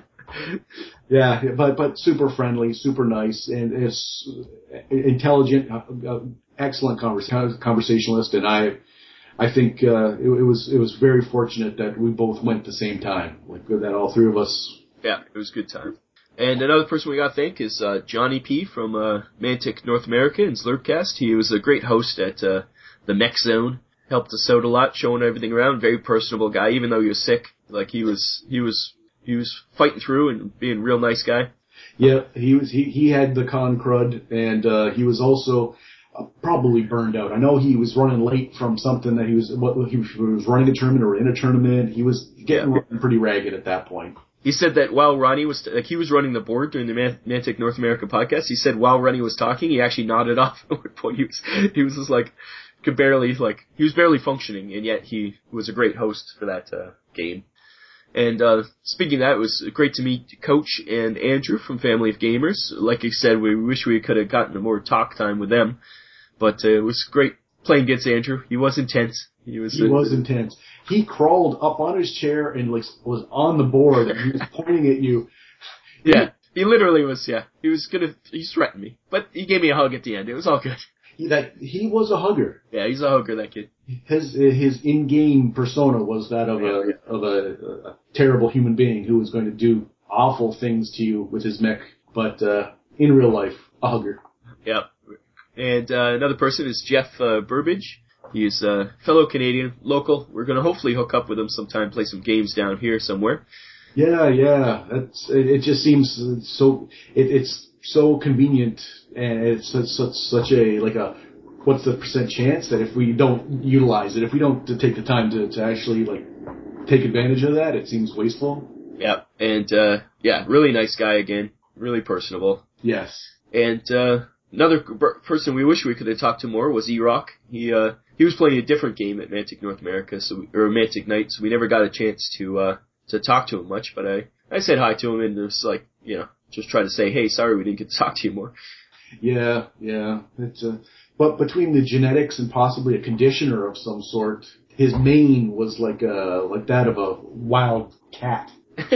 Yeah, but but super friendly, super nice, and is intelligent, uh, uh, excellent convers- conversationalist, and I. I think uh, it, it was it was very fortunate that we both went at the same time, like that all three of us. Yeah, it was a good time. And another person we got to thank is uh, Johnny P. from uh, Mantic North America and Slurpcast. He was a great host at uh, the Mech Zone. Helped us out a lot, showing everything around. Very personable guy, even though he was sick. Like he was, he was, he was fighting through and being a real nice guy. Yeah, he was. He he had the con crud, and uh, he was also. Uh, probably burned out. I know he was running late from something that he was, what he was running a tournament or in a tournament. He was getting yeah. pretty ragged at that point. He said that while Ronnie was, like he was running the board during the Man- Mantic North America podcast, he said while Ronnie was talking, he actually nodded off at one point. He was, he was just like, could barely, like, he was barely functioning, and yet he was a great host for that, uh, game. And, uh, speaking of that, it was great to meet Coach and Andrew from Family of Gamers. Like I said, we wish we could have gotten more talk time with them. But uh, it was great playing against Andrew. He was intense. He was. He uh, was intense. He crawled up on his chair and like was on the board and he was pointing at you. Yeah, he literally was. Yeah, he was gonna. He threatened me, but he gave me a hug at the end. It was all good. He, that he was a hugger. Yeah, he's a hugger. That kid. His his in-game persona was that of a of a, a terrible human being who was going to do awful things to you with his mech, but uh, in real life, a hugger. Yep. And uh, another person is Jeff uh, Burbage. He's a fellow Canadian, local. We're going to hopefully hook up with him sometime, play some games down here somewhere. Yeah, yeah. That's, it, it just seems so. It, it's so convenient, and it's such, such such a like a. What's the percent chance that if we don't utilize it, if we don't take the time to, to actually like take advantage of that, it seems wasteful. Yeah, and uh, yeah, really nice guy again, really personable. Yes. And uh, another person we wish we could have talked to more was E-Rock. He uh, he was playing a different game at Mantic North America, so we, or Mantic Night, so we never got a chance to uh, to talk to him much. But I I said hi to him and it was like, you know, just try to say, hey, sorry we didn't get to talk to you more. Yeah, yeah. It's uh, but between the genetics and possibly a conditioner of some sort, his mane was like a like that of a wild cat.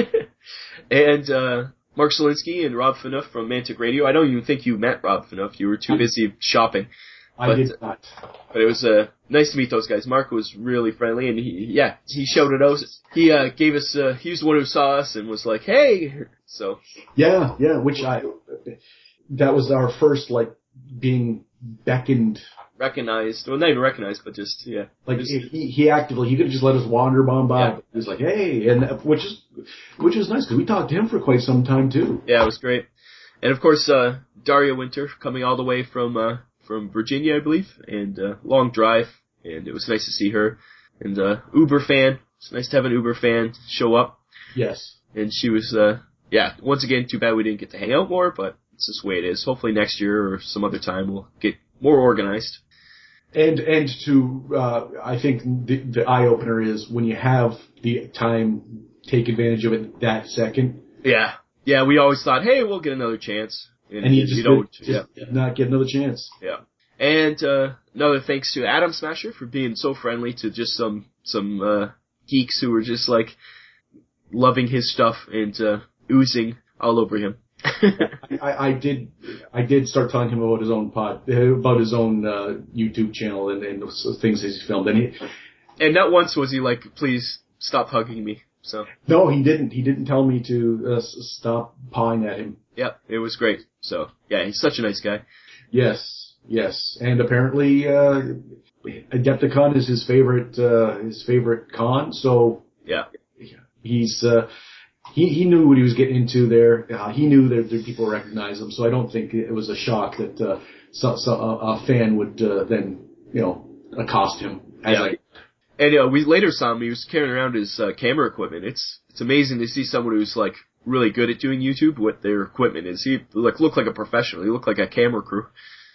And uh, Mark Solinsky and Rob Fanuff from Mantic Radio. I don't even think you met Rob Fanuff. You were too busy shopping. I but, did not. But it was uh, nice to meet those guys. Mark was really friendly, and he, yeah, he showed it out. He uh, gave us, uh, he was the one who saw us and was like, hey! So. Yeah, yeah, which I, that was our first, like, being beckoned. Recognized. Well, not even recognized, but just, yeah. Like, just, he, he actively, he could have just let us wander on by. Yeah. He was like, hey, and which is, which is nice, because we talked to him for quite some time, too. Yeah, it was great. And of course, uh, Daria Winter, coming all the way from, uh, from Virginia, I believe, and, uh, long drive, and it was nice to see her. And, uh, Uber fan. It's nice to have an Uber fan show up. Yes. And she was, uh, yeah, once again, too bad we didn't get to hang out more, but it's just the way it is. Hopefully next year or some other time we'll get more organized. And, and to, uh, I think the, the eye-opener is when you have the time, take advantage of it that second. Yeah. Yeah, we always thought, hey, we'll get another chance. And, and you just, you don't, just yeah. did not get another chance. Yeah. And, uh, another thanks to Adam Smasher for being so friendly to just some, some, uh, geeks who were just like loving his stuff and, uh, oozing all over him. I, I did, I did start telling him about his own pod, about his own, uh, YouTube channel and, and those things he's filmed. And he, and not once was he like, please stop hugging me. So. No, he didn't. He didn't tell me to uh, stop pawing at him. Yeah, it was great. So, yeah, he's such a nice guy. Yes, yes. And apparently, uh, Adepticon is his favorite, uh, his favorite con. So, yeah, he's, uh, he, he knew what he was getting into there. Uh, he knew that, that people recognize him. So I don't think it was a shock that, uh, so, so a, a fan would, uh, then, you know, accost him. As yeah. I, And uh, we later saw him. He was carrying around his uh, camera equipment. It's it's amazing to see someone who's like really good at doing YouTube what their equipment is. He like looked like a professional. He looked like a camera crew.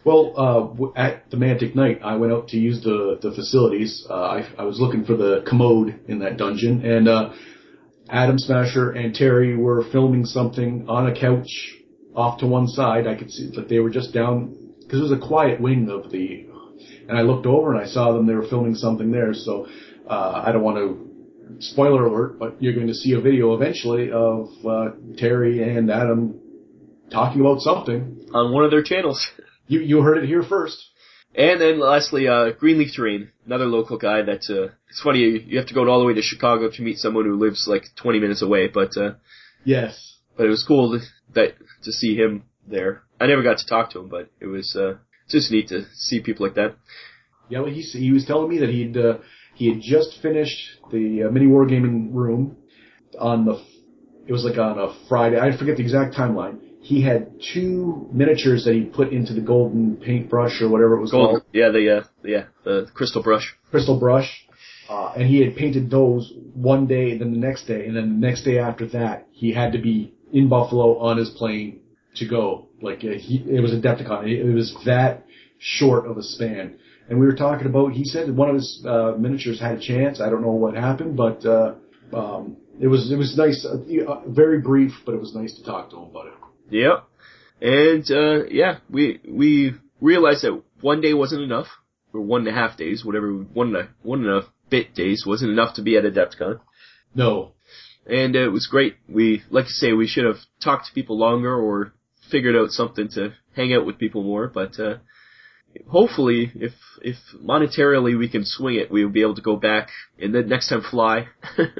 Well, uh, w- at the Mantic Night, I went out to use the, the facilities. Uh, I, I was looking for the commode in that dungeon, and uh, Adam Smasher and Terry were filming something on a couch off to one side. I could see that they were just down, because it was a quiet wing of the, and I looked over and I saw them, they were filming something there, so uh, I don't want to, spoiler alert, but you're going to see a video eventually of uh, Terry and Adam talking about something. On one of their channels. You you heard it here first. And then lastly, uh, Greenleaf Terrain, another local guy that, uh, it's funny, you, you have to go all the way to Chicago to meet someone who lives like twenty minutes away, but, uh, Yes. but it was cool to, that, to see him there. I never got to talk to him, but it was, uh, just neat to see people like that. Yeah, well, he he was telling me that he'd uh, he had just finished the uh, mini wargaming room on the, it was like on a Friday, I forget the exact timeline. He had two miniatures that he put into the golden paintbrush or whatever it was Gold, called. yeah, the, uh, yeah, the crystal brush. Crystal brush. Uh, and he had painted those one day, then the next day, and then the next day after that, he had to be in Buffalo on his plane to go. Like, uh, he, it was Adepticon. It, it was that short of a span. And we were talking about, he said that one of his uh, miniatures had a chance. I don't know what happened, but uh, um, it was it was nice, uh, very brief, but it was nice to talk to him about it. Yep. And, uh, yeah, we, we realized that one day wasn't enough, or one and a half days, whatever, one and a, one and a bit days wasn't enough to be at Adepticon. No. And uh, it was great. We, like I say, we should have talked to people longer or figured out something to hang out with people more, but, uh, hopefully, if, if monetarily we can swing it, we'll be able to go back and then next time fly.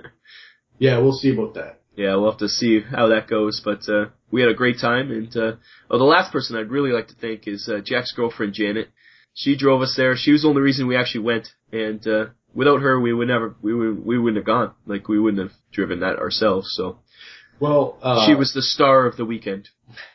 Yeah, we'll see about that. Yeah, we'll have to see how that goes, but, uh, we had a great time, and, uh, oh, the last person I'd really like to thank is, uh, Jack's girlfriend, Janet. She drove us there. She was the only reason we actually went, and, uh, without her, we would never, we would, we wouldn't have gone. Like, we wouldn't have driven that ourselves, so. Well, uh. She was the star of the weekend.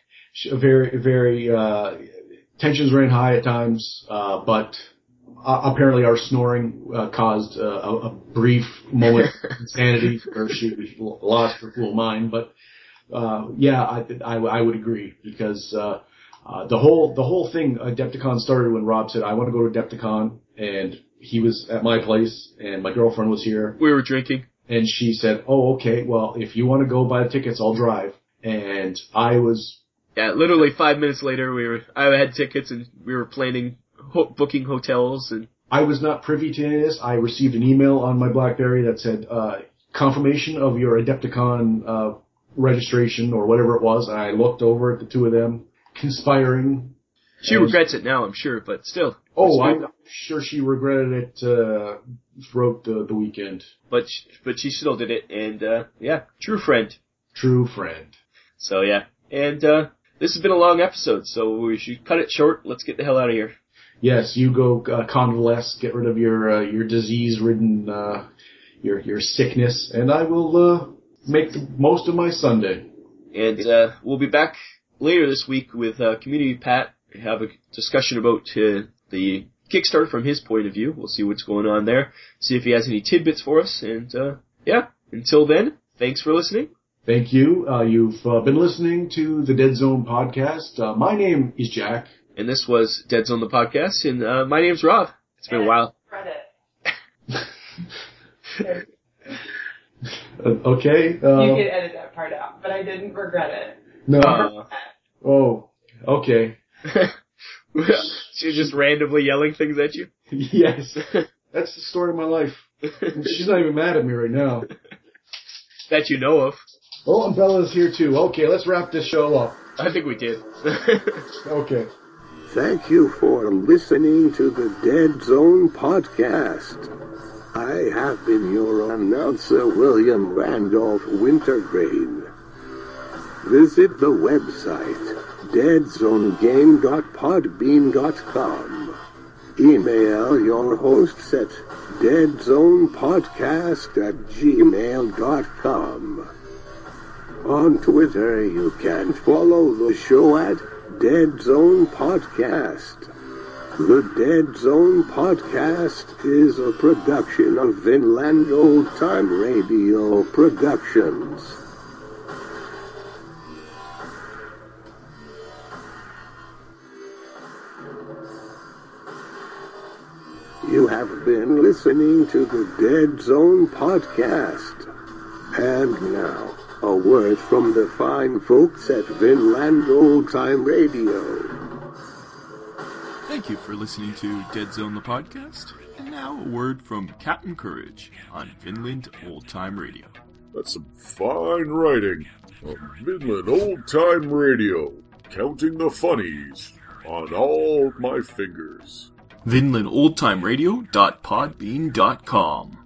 Very, very, uh, tensions ran high at times, uh, but, uh, apparently our snoring, uh, caused, uh, a, a brief moment of insanity, where she lost her cool mind, but, Uh, yeah, I, I, I would agree, because, uh, uh, the whole, the whole thing, Adepticon started when Rob said, I want to go to Adepticon, and he was at my place, and my girlfriend was here. We were drinking. And she said, oh, okay, well, if you want to go buy the tickets, I'll drive. And I was... Yeah, literally five minutes later, we were, I had tickets, and we were planning, ho- booking hotels, and... I was not privy to any of this. I received an email on my BlackBerry that said, uh, confirmation of your Adepticon, uh, registration or whatever it was, and I looked over at the two of them conspiring. She regrets it now, I'm sure, but still. Oh, I'm sure she regretted it uh, throughout the, the weekend. But but she still did it, and uh, yeah, true friend. True friend. So yeah, and uh, this has been a long episode, so we should cut it short. Let's get the hell out of here. Yes, you go uh, convalesce, get rid of your uh, your disease-ridden uh, your your sickness, and I will. Uh, Make the most of my Sunday. And uh, we'll be back later this week with uh, Community Pat, have a discussion about uh, the Kickstarter from his point of view. We'll see what's going on there, see if he has any tidbits for us, and uh, yeah, until then, thanks for listening. Thank you. Uh, you've uh, been listening to the Dead Zone podcast. Uh, my name is Jack. And this was Dead Zone the podcast, and uh, my name's Rob. It's been and a while. Credit. Uh, okay. Uh, you can edit that part out, but I didn't regret it. No. Uh, oh, okay. She's just randomly yelling things at you? Yes. That's the story of my life. She's not even mad at me right now. That you know of. Oh, and Bella's here too. Okay, let's wrap this show up. I think we did. Okay. Thank you for listening to the Dead Zone podcast. I have been your announcer, William Randolph Wintergrade. Visit the website, dead zone game dot podbean dot com. Email your hosts at dead zone podcast at gmail dot com. On Twitter, you can follow the show at Dead Zone Podcast. The Dead Zone Podcast is a production of Vinland Old Time Radio Productions. have been listening to the Dead Zone podcast. And now, a word from the fine folks at Vinland Old Time Radio. Thank you for listening to Dead Zone the podcast. And now a word from Captain Courage on Vinland Old Time Radio. That's some fine writing on Vinland Old Time Radio. Counting the funnies on all my fingers. Vinland Old Time Radio dot podbean dot com